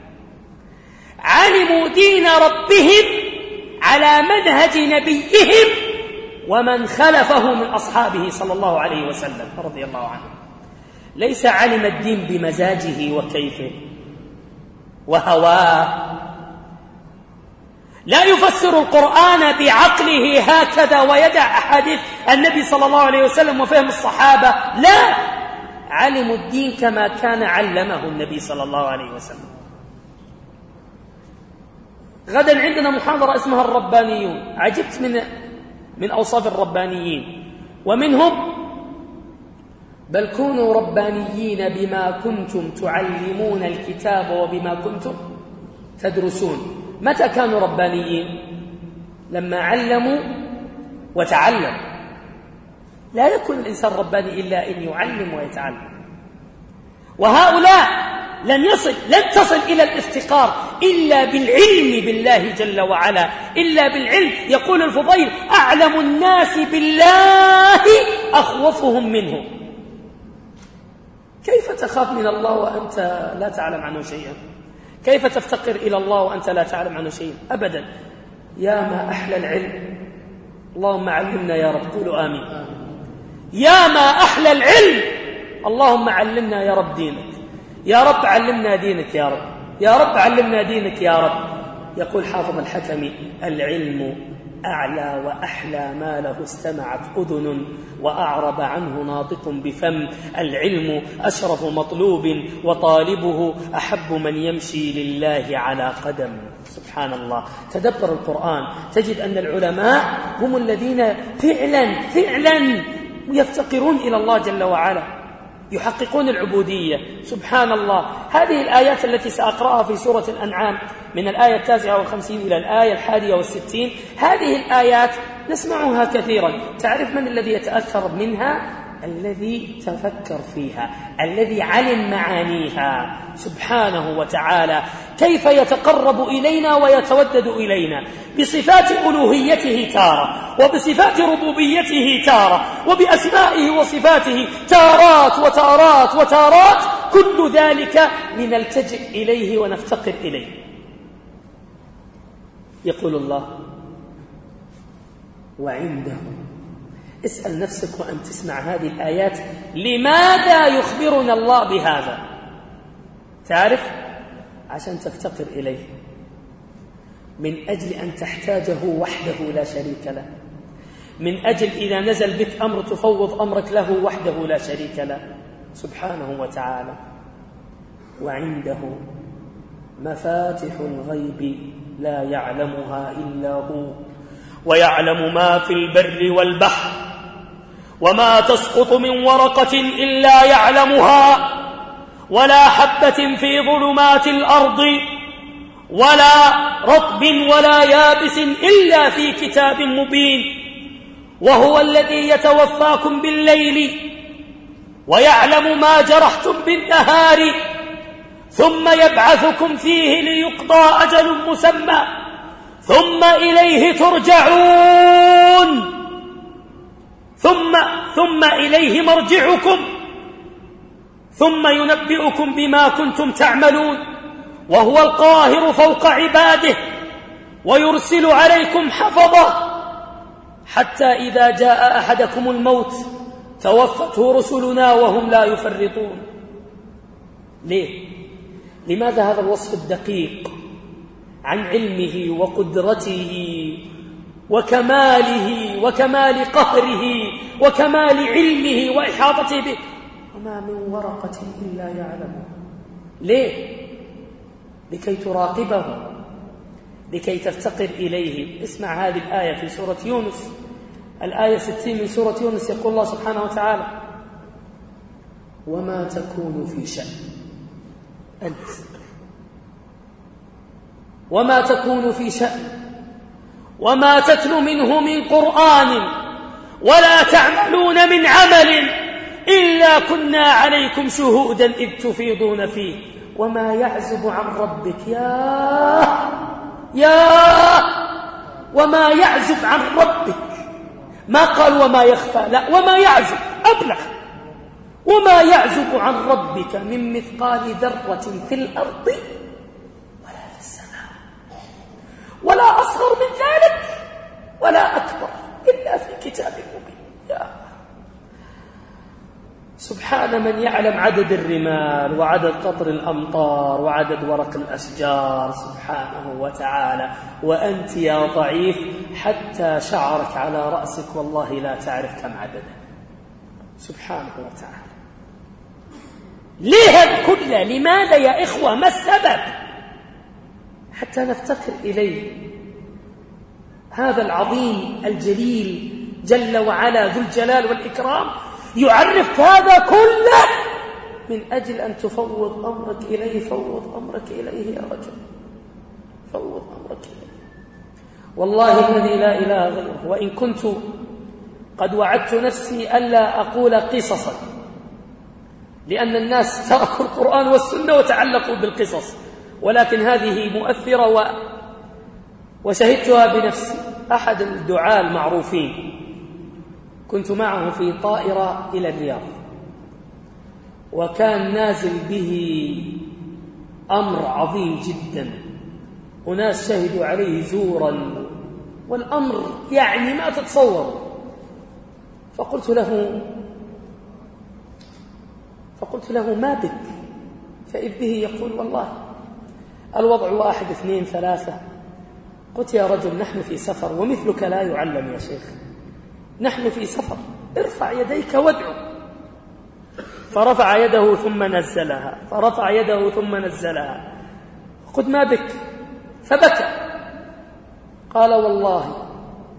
علموا دين ربهم على منهج نبيهم ومن خلفه من أصحابه صلى الله عليه وسلم رضي الله عنه. ليس علم الدين بمزاجه وكيفه وهواه، لا يفسر القرآن بعقله هكذا ويدع أحاديث النبي صلى الله عليه وسلم وفهم الصحابة، لا، علموا الدين كما كان علمه النبي صلى الله عليه وسلم. غدا عندنا محاضرة اسمها الربانيون. عجبت من من أوصاف الربانيين، ومنهم: بل كونوا ربانيين بما كنتم تعلمون الكتاب وبما كنتم تدرسون. متى كانوا ربانيين؟ لما علموا وتعلموا. لا يكون الإنسان رباني إلا أن يعلم ويتعلم. وهؤلاء لن يصل لن تصل إلى الافتقار إلا بالعلم بالله جل وعلا، إلا بالعلم. يقول الفضيل: أعلم الناس بالله أخوفهم منه. كيف تخاف من الله وأنت لا تعلم عنه شيئا؟ كيف تفتقر إلى الله وأنت لا تعلم عنه شيئا؟ أبدا. يا ما أحلى العلم. اللهم علمنا يا رب. قولوا آمين. يا ما أحلى العلم. اللهم علمنا يا رب دينك. يا رب علمنا دينك يا رب. يا رب علمنا دينك يا رب. يقول حافظ الحكم: العلم أعلى وأحلى ما له استمعت أذن وأعرب عنه ناطق بفم. العلم أشرف مطلوب وطالبه أحب من يمشي لله على قدم. سبحان الله. تدبر القرآن تجد أن العلماء هم الذين فعلا فعلا يفتقرون إلى الله جل وعلا، يحققون العبودية. سبحان الله. هذه الآيات التي سأقرأها في سورة الأنعام من الآية التاسعة والخمسين إلى الآية الحادية والستين، هذه الآيات نسمعها كثيرا. تعرف من الذي يتأثر منها؟ الذي تفكر فيها، الذي علم معانيها سبحانه وتعالى، كيف يتقرب إلينا ويتودد إلينا بصفات ألوهيته تارة، وبصفات ربوبيته تارة، وبأسمائه وصفاته تارات وتارات وتارات. كل ذلك لنلتجئ إليه ونفتقر إليه. يقول الله: وعنده. اسأل نفسك وأن تسمع هذه الآيات: لماذا يخبرنا الله بهذا؟ تعرف؟ عشان تفتقر إليه، من أجل أن تحتاجه وحده لا شريك له، من أجل إذا نزل بك أمر تفوض أمرك له وحده لا شريك له سبحانه وتعالى. وعنده مفاتح الغيب لا يعلمها إلا هو ويعلم ما في البر والبحر وما تسقط من ورقة إلا يعلمها ولا حبة في ظلمات الأرض ولا رطب ولا يابس إلا في كتاب مبين. وهو الذي يتوفاكم بالليل ويعلم ما جرحتم بالنهار ثم يبعثكم فيه ليقضى أجل مسمى ثم إليه ترجعون ثم ثم إليه مرجعكم ثم ينبئكم بما كنتم تعملون. وهو القاهر فوق عباده ويرسل عليكم حفظة حتى إذا جاء أحدكم الموت توفته رسلنا وهم لا يفرطون. ليه؟ لماذا هذا الوصف الدقيق عن علمه وقدرته وكماله وكمال قهره وكمال علمه وإحاطته به؟ وما من ورقة إلا يعلمها. ليه؟ لكي تراقبه، لكي تفتقر إليه. اسمع هذه الآية في سورة يونس، الآية ستين من سورة يونس، يقول الله سبحانه وتعالى: وما تكون في شأن أنت وما تكون في شأن وما تتلو منه من قرآن ولا تعملون من عمل إلا كنا عليكم شهودا إذ تفيضون فيه وما يعزب عن ربك يا يا وما يعزب عن ربك، ما قال وما يخفى، لا، وما يعزب أبلغ. وما يعزب عن ربك من مثقال ذرة في الأرض ولا في السماء ولا أصغر من ذلك ولا أكبر إلا في كتاب مبين. يا سبحان من يعلم عدد الرمال وعدد قطر الأمطار وعدد ورق الأشجار سبحانه وتعالى، وأنت يا ضعيف حتى شعرك على رأسك والله لا تعرف كم عدده سبحانه وتعالى. ليه هذا كله؟ لماذا يا إخوة؟ ما السبب؟ حتى نفتقر إليه، هذا العظيم الجليل جل وعلا ذو الجلال والإكرام يعرف هذا كله من أجل أن تفوض أمرك إليه. فوض أمرك إليه يا رجل، فوض أمرك إليه. والله الذي لا إله غيره. وإن كنت قد وعدت نفسي ألا أقول قصصا، لأن الناس تركوا القرآن والسنة وتعلقوا بالقصص، ولكن هذه مؤثرة و... وشهدتها بنفسي. أحد الدعاة المعروفين كنت معه في طائرة إلى الرياض، وكان نازل به أمر عظيم جدا، وناس شهدوا عليه زورا، والأمر يعني ما تتصور. فقلت له فقلت له ما بك؟ فإذ به يقول والله الوضع واحد اثنين ثلاثة. قلت يا رجل نحن في سفر ومثلك لا يعلم يا شيخ، نحن في سفر، ارفع يديك وادعو. فرفع يده ثم نزلها، فرفع يده ثم نزلها. قلت ما بك؟ فبكى. قال والله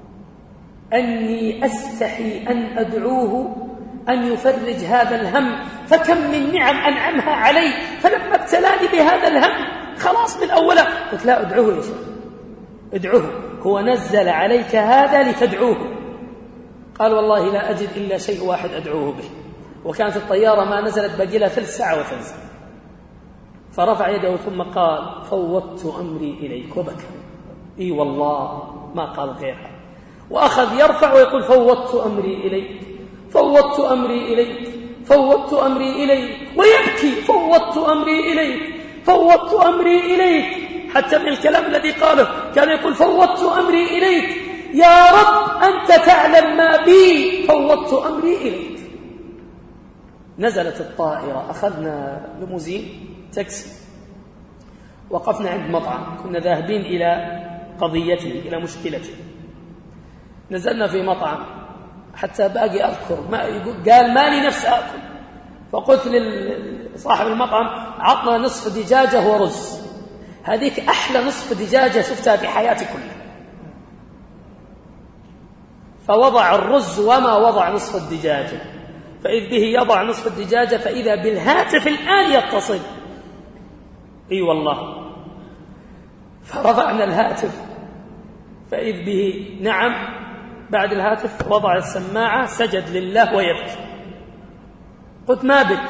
أني أستحي أن أدعوه أن يفرج هذا الهم، فكم من نعم أنعمها علي، فلما ابتلاني بهذا الهم خلاص من أوله. قلت لا، ادعوه يا شيخ، ادعوه، هو نزل عليك هذا لتدعوه. قال والله لا أجد إلا شيء واحد أدعوه به. وكانت الطيارة ما نزلت باقي لها ثلث ساعة وتنزل. فرفع يده ثم قال فوضت أمري إليك، وبكى. إي والله ما قال غيرها. وأخذ يرفع ويقول فوضت أمري إليك، فوضت أمري إليك، فوضت أمري إليك، ويبكي فوضت أمري إليك، فوضت أمري إليك. حتى من الكلام الذي قاله كان يقول فوضت أمري إليك، يا رب أنت تعلم ما بي، فوضت أمري إليك. نزلت الطائرة، أخذنا ليموزين تاكسي، وقفنا عند مطعم، كنا ذاهبين إلى قضيته إلى مشكلته. نزلنا في مطعم حتى باقي أذكر ما قال ما لي نفس أكل، فقلت لصاحب المطعم عطنا نصف دجاجة ورز، هذيك أحلى نصف دجاجة شفتها في حياتي كلها. فوضع الرز وما وضع نصف الدجاجة، فإذ به يضع نصف الدجاجة فإذا بالهاتف الآن يتصل. اي أيوة والله. فرفعنا الهاتف فإذ به نعم. بعد الهاتف وضع السماعة سجد لله ويبكي. قلت ما بك؟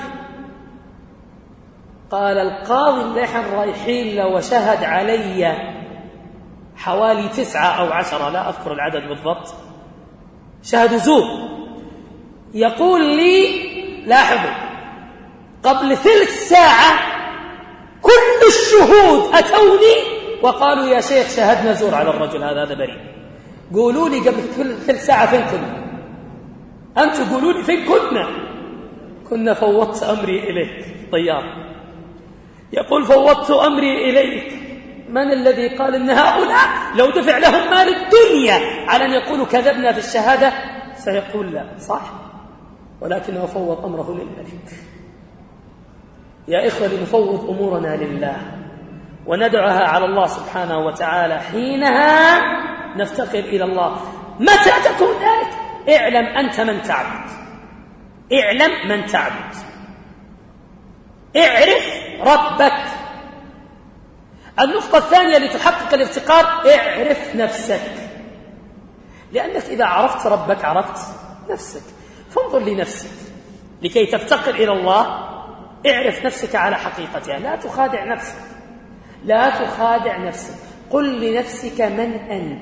قال القاضي اللي احنا رايحين له وشهد علي حوالي تسعة أو عشرة لا أذكر العدد بالضبط، شهدوا زور، يقول لي لاحظوا قبل ثلث ساعة كل الشهود أتوني وقالوا يا شيخ شهدنا زور على الرجل هذا هذا بريء. قولوا لي قبل ثلث ساعة فين كنا؟ أنتوا قولوا لي فين كنا؟ كنا فوضت أمري إليك طيار. يقول فوضت أمري إليك. من الذي قال إن هؤلاء لو دفع لهم مال الدنيا على أن يقولوا كذبنا في الشهادة سيقول لا صح، ولكنه فوض أمره للملك. يا إخوة لنفوض أمورنا لله وندعها على الله سبحانه وتعالى، حينها نفتقر إلى الله. متى تكون ذلك؟ اعلم أنت من تعبد، اعلم من تعبد، اعرف ربك. النقطة الثانية لتحقق الافتقار اعرف نفسك، لأنك إذا عرفت ربك عرفت نفسك. فانظر لنفسك لكي تفتقر إلى الله. اعرف نفسك على حقيقتها، لا تخادع نفسك، لا تخادع نفسك. قل لنفسك من أنت.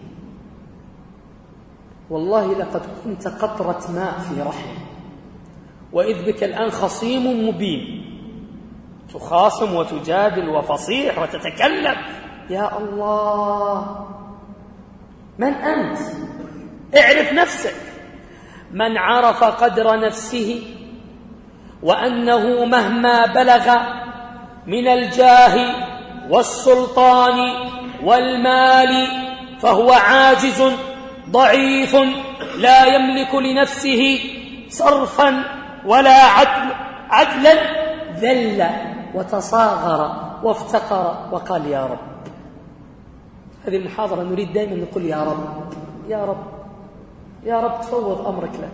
والله لقد كنت قطرة ماء في رحم، وإذ بك الآن خصيم مبين، تخاصم وتجادل وفصيح وتتكلم. يا الله من أنت؟ اعرف نفسك. من عرف قدر نفسه وأنه مهما بلغ من الجاه والسلطان والمال فهو عاجز ضعيف لا يملك لنفسه صرفا ولا عدل عدلا، ذل وتصاغر وافتقر وقال يا رب. هذه المحاضرة نريد دائما نقول يا رب يا رب يا رب، تفوض أمرك له.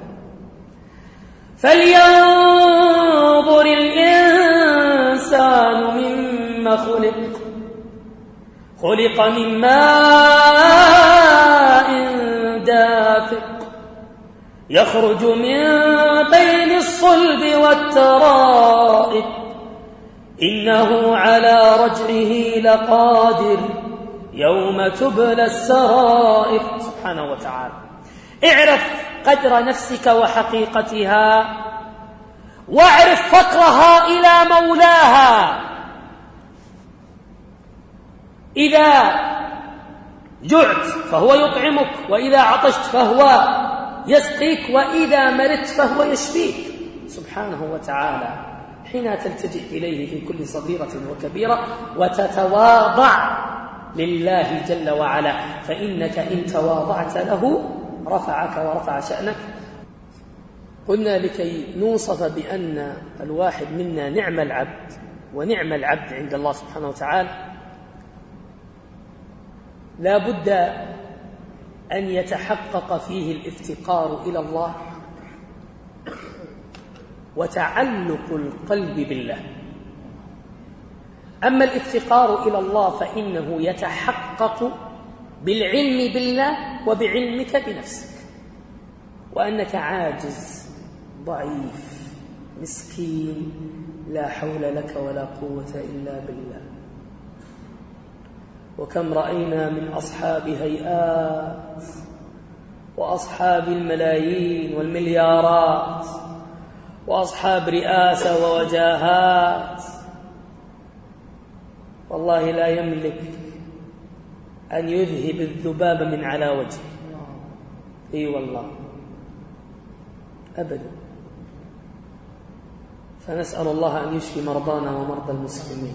فلينظر الإنسان مما خلق، خلق من ماء دافق يخرج من بين الصلب والترائب إنه على رجعه لقادر يوم تبلى السرائر. سبحانه وتعالى. اعرف قدر نفسك وحقيقتها، واعرف فقرها إلى مولاها. إذا جعت فهو يطعمك، وإذا عطشت فهو يسقيك، وإذا مرضت فهو يشفيك سبحانه وتعالى. حين تلتجئ إليه في كل صغيرة وكبيرة وتتواضع لله جل وعلا، فإنك إن تواضعت له رفعك ورفع شأنك. قلنا لكي نوصف بأن الواحد منا نعم العبد ونعم العبد عند الله سبحانه وتعالى، لا بد أن يتحقق فيه الافتقار إلى الله وتعلق القلب بالله. أما الافتقار إلى الله فإنه يتحقق بالعلم بالله وبعلمك بنفسك، وأنك عاجز ضعيف مسكين لا حول لك ولا قوة إلا بالله. وكم رأينا من أصحاب هيئات وأصحاب الملايين والمليارات وأصحاب رئاسة ووجاهات، والله لا يملك أن يذهب الذباب من على وجهه. اي والله أبدا. فنسأل الله أن يشفي مرضانا ومرضى المسلمين.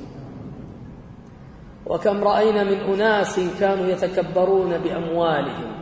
وكم رأينا من أناس كانوا يتكبرون بأموالهم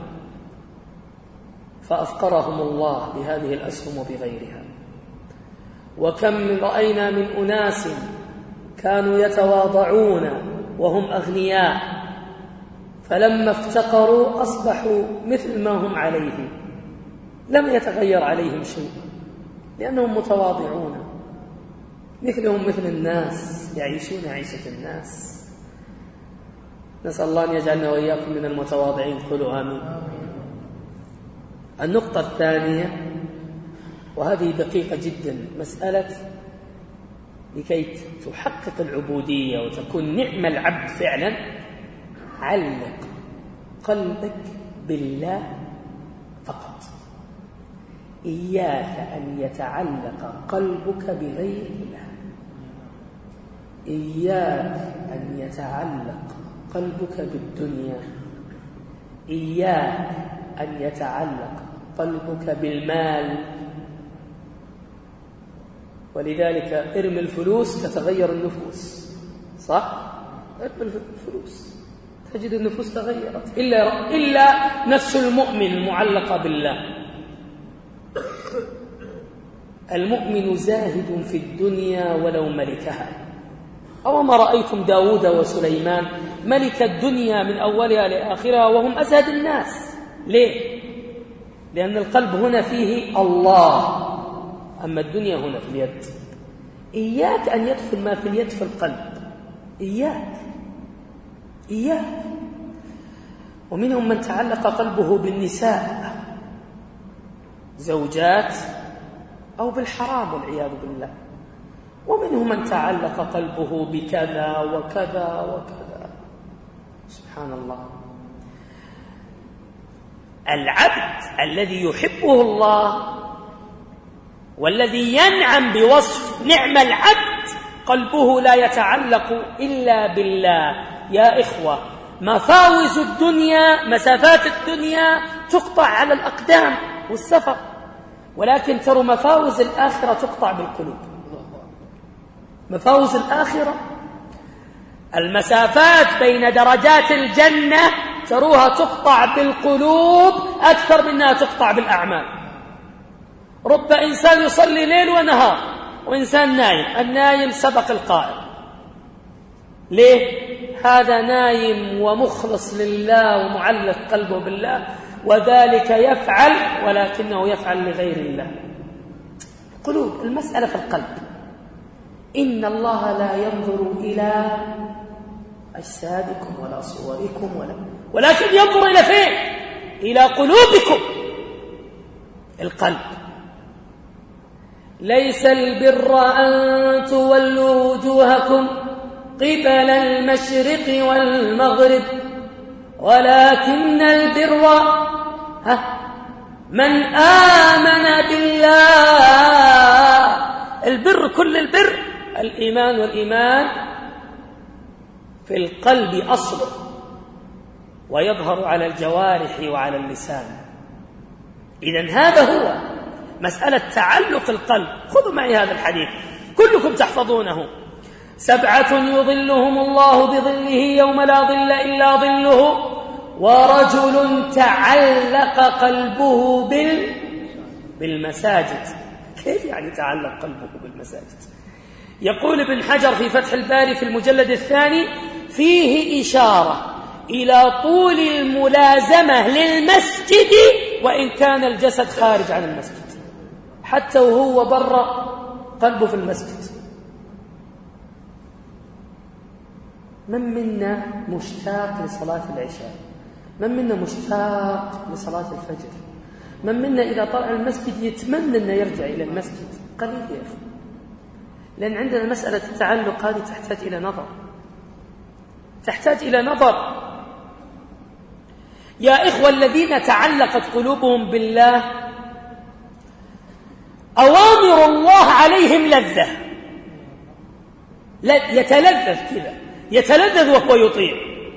فأفقرهم الله بهذه الأسهم وبغيرها. وكم رأينا من أناس كانوا يتواضعون وهم أغنياء، فلما افتقروا أصبحوا مثل ما هم عليه، لم يتغير عليهم شيء. لأنهم متواضعون مثلهم مثل الناس، يعيشون عيشة الناس. نسأل الله أن يجعلنا وإياكم من المتواضعين، قولوا آمين. النقطة الثانية، وهذه دقيقة جدا، مسألة لكي تحقق العبودية وتكون نعم العبد فعلا، علق قلبك بالله فقط. إياك أن يتعلق قلبك بغير الله، إياك أن يتعلق قلبك بالدنيا، إياك أن يتعلق قلبك بالمال. ولذلك ارمي الفلوس تتغير النفوس، صح؟ ارمي الفلوس تجد النفوس تغيرت، إلا, إلا نفس المؤمن المعلقة بالله. المؤمن زاهد في الدنيا ولو ملكها. أوما رأيتم داود وسليمان ملك الدنيا من أولها لآخرها وهم أزهد الناس. ليه؟ لأن القلب هنا فيه الله، أما الدنيا هنا في اليد. إياك أن يدخل ما في اليد في القلب، إياك إياك. ومنهم من تعلق قلبه بالنساء، زوجات، أو بالحرام والعياذ بالله. ومنهم من تعلق قلبه بكذا وكذا وكذا، سبحان الله. العبد الذي يحبه الله والذي ينعم بوصف نعم العبد قلبه لا يتعلق إلا بالله. يا إخوة، مفاوز الدنيا، مسافات الدنيا تقطع على الأقدام والسفر، ولكن ترى مفاوز الآخرة تقطع بالقلوب. مفاوز الآخرة، المسافات بين درجات الجنة تروها تقطع بالقلوب أكثر منها تقطع بالأعمال. رب إنسان يصلي ليل ونهار وإنسان نايم، النايم سبق القائم. ليه؟ هذا نايم ومخلص لله ومعلق قلبه بالله، وذلك يفعل ولكنه يفعل لغير الله. قلوب، المسألة في القلب. إن الله لا ينظر إلى أجسادكم ولا صوركم ولا ولكن ينظر إلى فين؟ إلى قلوبكم. القلب. ليس البر أن تولوا وجوهكم قبل المشرق والمغرب ولكن البر ها من آمن بالله. البر، كل البر الإيمان، والإيمان في القلب أصله ويظهر على الجوارح وعلى اللسان. إذن هذا هو مسألة تعلق القلب. خذوا معي هذا الحديث كلكم تحفظونه: سبعة يظلهم الله بظله يوم لا ظل إلا ظله، ورجل تعلق قلبه بال بالمساجد. كيف يعني تعلق قلبه بالمساجد؟ يقول ابن حجر في فتح الباري في المجلد الثاني: فيه إشارة إلى طول الملازمة للمسجد وإن كان الجسد خارج عن المسجد، حتى وهو برا قلبه في المسجد. من منا مشتاق لصلاة العشاء؟ من منا مشتاق لصلاة الفجر؟ من منا إذا طلع المسجد يتمنى أن يرجع إلى المسجد؟ قليل يا أخي، لأن عندنا مسألة التعلق هذه تحتاج إلى نظر، تحتاج إلى نظر. يا إخوة، الذين تعلقت قلوبهم بالله أوامر الله عليهم لذة، يتلذذ كذا، يتلذذ وهو يطيع،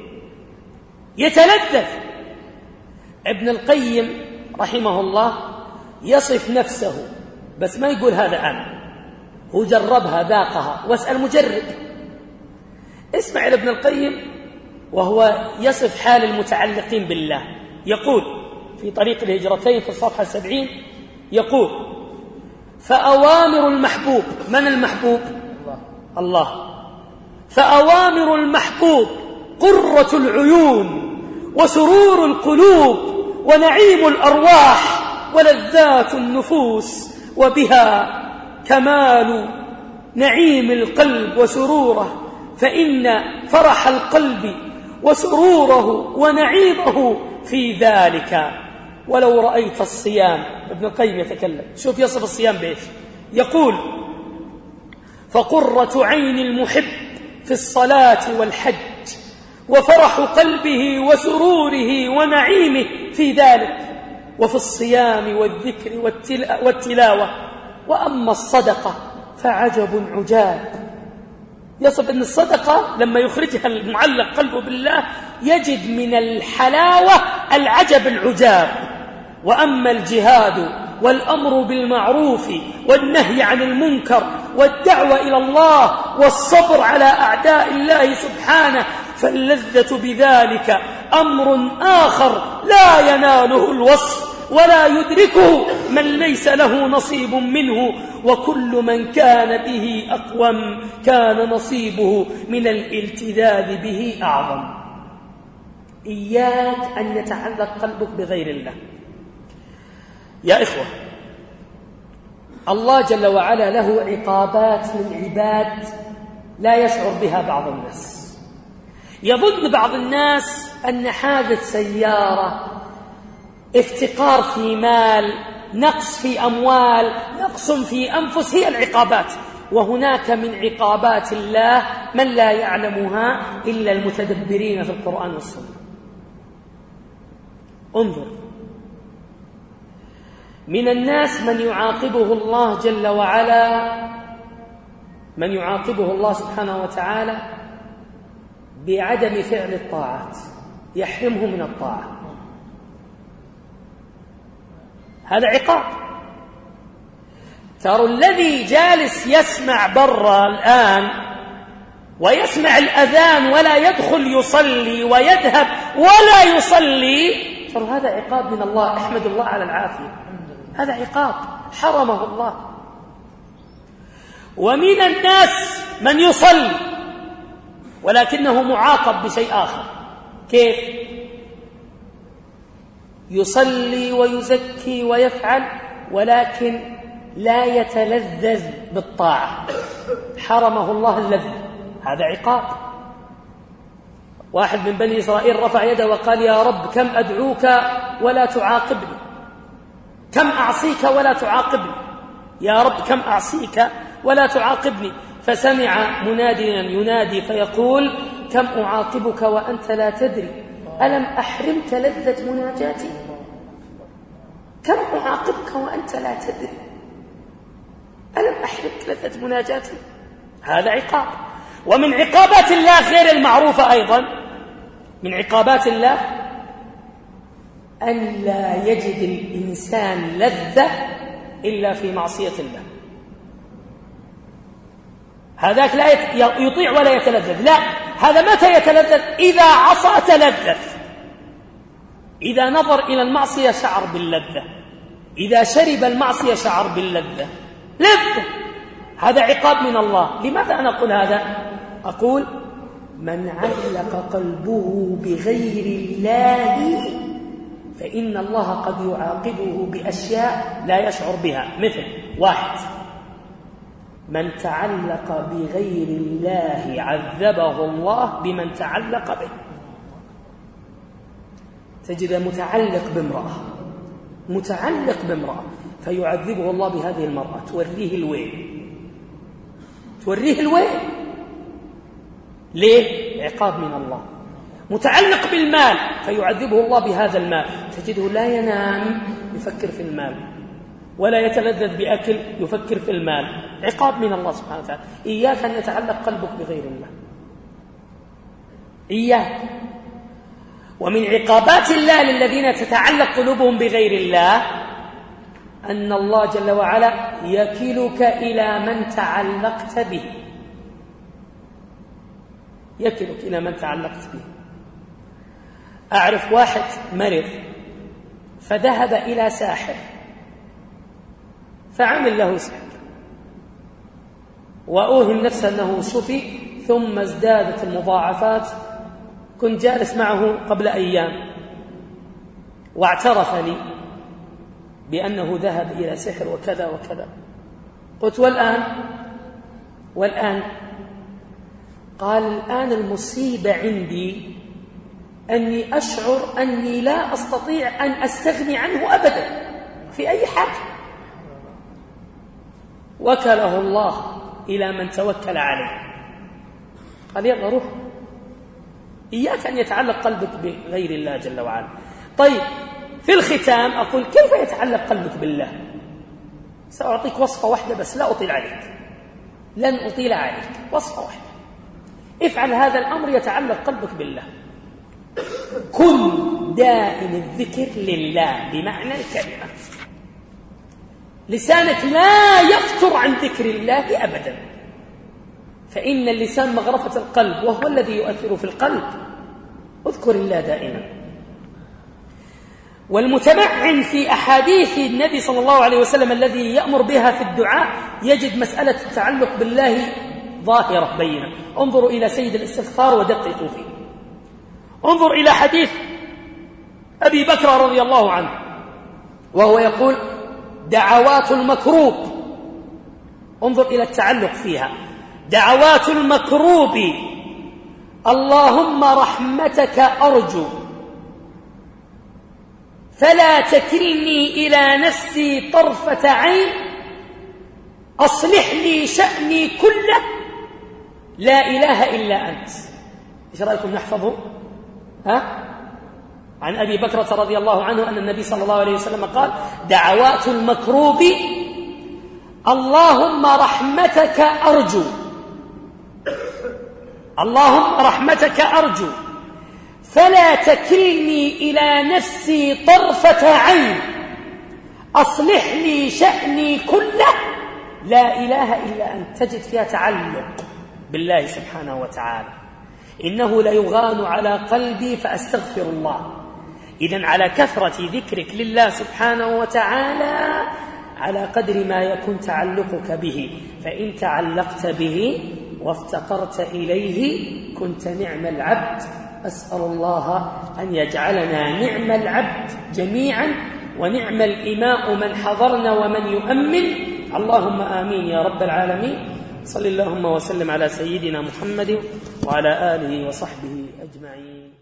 يتلذذ. ابن القيم رحمه الله يصف نفسه، بس ما يقول هذا أنا، هو جربها ذاقها، واسأل مجرب. اسمع ابن القيم وهو يصف حال المتعلقين بالله. يقول في طريق الهجرتين في الصفحة السبعين، يقول: فأوامر المحبوب، من المحبوب؟ الله. فأوامر المحبوب قرة العيون وسرور القلوب ونعيم الأرواح ولذات النفوس وبها كمال نعيم القلب وسروره، فإن فرح القلب وسروره ونعيمه في ذلك. ولو رأيت الصيام، ابن القيم يتكلم، شوف يصف الصيام بإيش، يقول: فقرة عين المحب في الصلاة والحج، وفرح قلبه وسروره ونعيمه في ذلك، وفي الصيام والذكر والتلاوة. وأما الصدقة فعجب عجاب. يصف أن الصدقة لما يخرجها المعلق قلبه بالله يجد من الحلاوة العجب العجاب. وأما الجهاد والأمر بالمعروف والنهي عن المنكر والدعوة إلى الله والصبر على أعداء الله سبحانه فاللذة بذلك أمر آخر لا يناله الوصف ولا يدركه من ليس له نصيب منه، وكل من كان به أقوم كان نصيبه من الالتذاذ به أعظم. إياك أن يتعلق قلبك بغير الله. يا إخوة، الله جل وعلا له عقابات للعباد لا يشعر بها بعض الناس. يظن بعض الناس أن حادث سيارة، افتقار في مال، نقص في أموال، نقص في أنفس هي العقابات، وهناك من عقابات الله من لا يعلمها إلا المتدبرين في القرآن والسنة. انظر، من الناس من يعاقبه الله جل وعلا، من يعاقبه الله سبحانه وتعالى بعدم فعل الطاعات، يحرمه من الطاعة، هذا عقاب. ترى الذي جالس يسمع برا الآن ويسمع الأذان ولا يدخل يصلي ويذهب ولا يصلي، ترى هذا عقاب من الله، احمد الله على العافية، هذا عقاب حرمه الله. ومن الناس من يصلي ولكنه معاقب بشيء آخر. كيف؟ يصلي ويزكي ويفعل ولكن لا يتلذذ بالطاعة، حرمه الله اللذة، هذا عقاب. واحد من بني إسرائيل رفع يده وقال: يا رب كم أدعوك ولا تعاقبني، كم أعصيك ولا تعاقبني، يا رب كم أعصيك ولا تعاقبني. فسمع مناديا ينادي فيقول: كم أعاقبك وأنت لا تدري، ألم أحرمك لذة مناجاتي؟ كم أعاقبك وأنت لا تدري، ألم أحرمك لذة مناجاتي؟ هذا عقاب. ومن عقابات الله غير المعروفة أيضا، من عقابات الله أن لا يجد الإنسان لذة إلا في معصية الله. هذاك لا يطيع ولا يتلذذ، لا، هذا متى يتلذذ؟ إذا عصى تلذذ، إذا نظر إلى المعصية شعر باللذة، إذا شرب المعصية شعر باللذة، لذة. هذا عقاب من الله. لماذا أنا أقول هذا؟ أقول: من علق قلبه بغير الله فإن الله قد يعاقبه بأشياء لا يشعر بها. مثل واحد: من تعلق بغير الله عذبه الله بمن تعلق به. تجد متعلق بامرأة، متعلق بامرأة فيعذبه الله بهذه المرأة، توريه الويل، توريه الويل. ليه؟ عقاب من الله. متعلق بالمال فيعذبه الله بهذا المال، تجده لا ينام يفكر في المال، ولا يتلذذ بأكل يفكر في المال، عقاب من الله سبحانه وتعالى. إياك أن يتعلق قلبك بغير الله، إياك. ومن عقابات الله للذين تتعلق قلوبهم بغير الله أن الله جل وعلا يكلك إلى من تعلقت به، يكلك إلى من تعلقت به. أعرف واحد مرض فذهب إلى ساحر فعمل له سحر وأوهم نفسه أنه شفي، ثم ازدادت المضاعفات. كنت جالس معه قبل أيام واعترف لي بأنه ذهب إلى سحر وكذا وكذا. قلت والآن والآن قال الآن المصيبة عندي أني أشعر أني لا أستطيع أن أستغني عنه أبدا في أي حاجة. وكله الله إلى من توكل عليه. قال يلا روح، إياك أن يتعلق قلبك بغير الله جل وعلا. طيب في الختام أقول كيف يتعلق قلبك بالله؟ سأعطيك وصفة واحدة بس لا أطيل عليك، لن أطيل عليك، وصفة واحدة افعل هذا الأمر يتعلق قلبك بالله. كن دائم الذكر لله بمعنى الكلمة، لسانك لا يفتر عن ذكر الله أبدا، فإن اللسان مغرفة القلب وهو الذي يؤثر في القلب. اذكر الله دائما. والمتمعن في أحاديث النبي صلى الله عليه وسلم الذي يأمر بها في الدعاء يجد مسألة التعلق بالله ظاهرة بينة. انظروا إلى سيد الاستغفار ودققوا فيه. انظر إلى حديث أبي بكر رضي الله عنه وهو يقول دعوات المكروب، انظر إلى التعلق فيها. دعوات المكروب اللهم رحمتك أرجو فلا تكلني إلى نفسي طرفة عين أصلح لي شأني كله لا إله إلا أنت. إيش رأيكم نحفظه؟ ها؟ عن أبي بكرة رضي الله عنه أن النبي صلى الله عليه وسلم قال دعوات المكروب اللهم رحمتك أرجو، اللهم رحمتك أرجو فلا تكلني إلى نفسي طرفة عين أصلح لي شأني كله لا إله إلا أنت. تجد فيها تعلق بالله سبحانه وتعالى. إنه ليغان على قلبي فأستغفر الله. إذن على كثرة ذكرك لله سبحانه وتعالى على قدر ما يكون تعلقك به، فإن تعلقت به وافتقرت إليه كنت نعم العبد. أسأل الله أن يجعلنا نعم العبد جميعا ونعم الإماء من حضرنا ومن يؤمن. اللهم آمين يا رب العالمين. صلى اللهم وسلم على سيدنا محمد وعلى آله وصحبه أجمعين.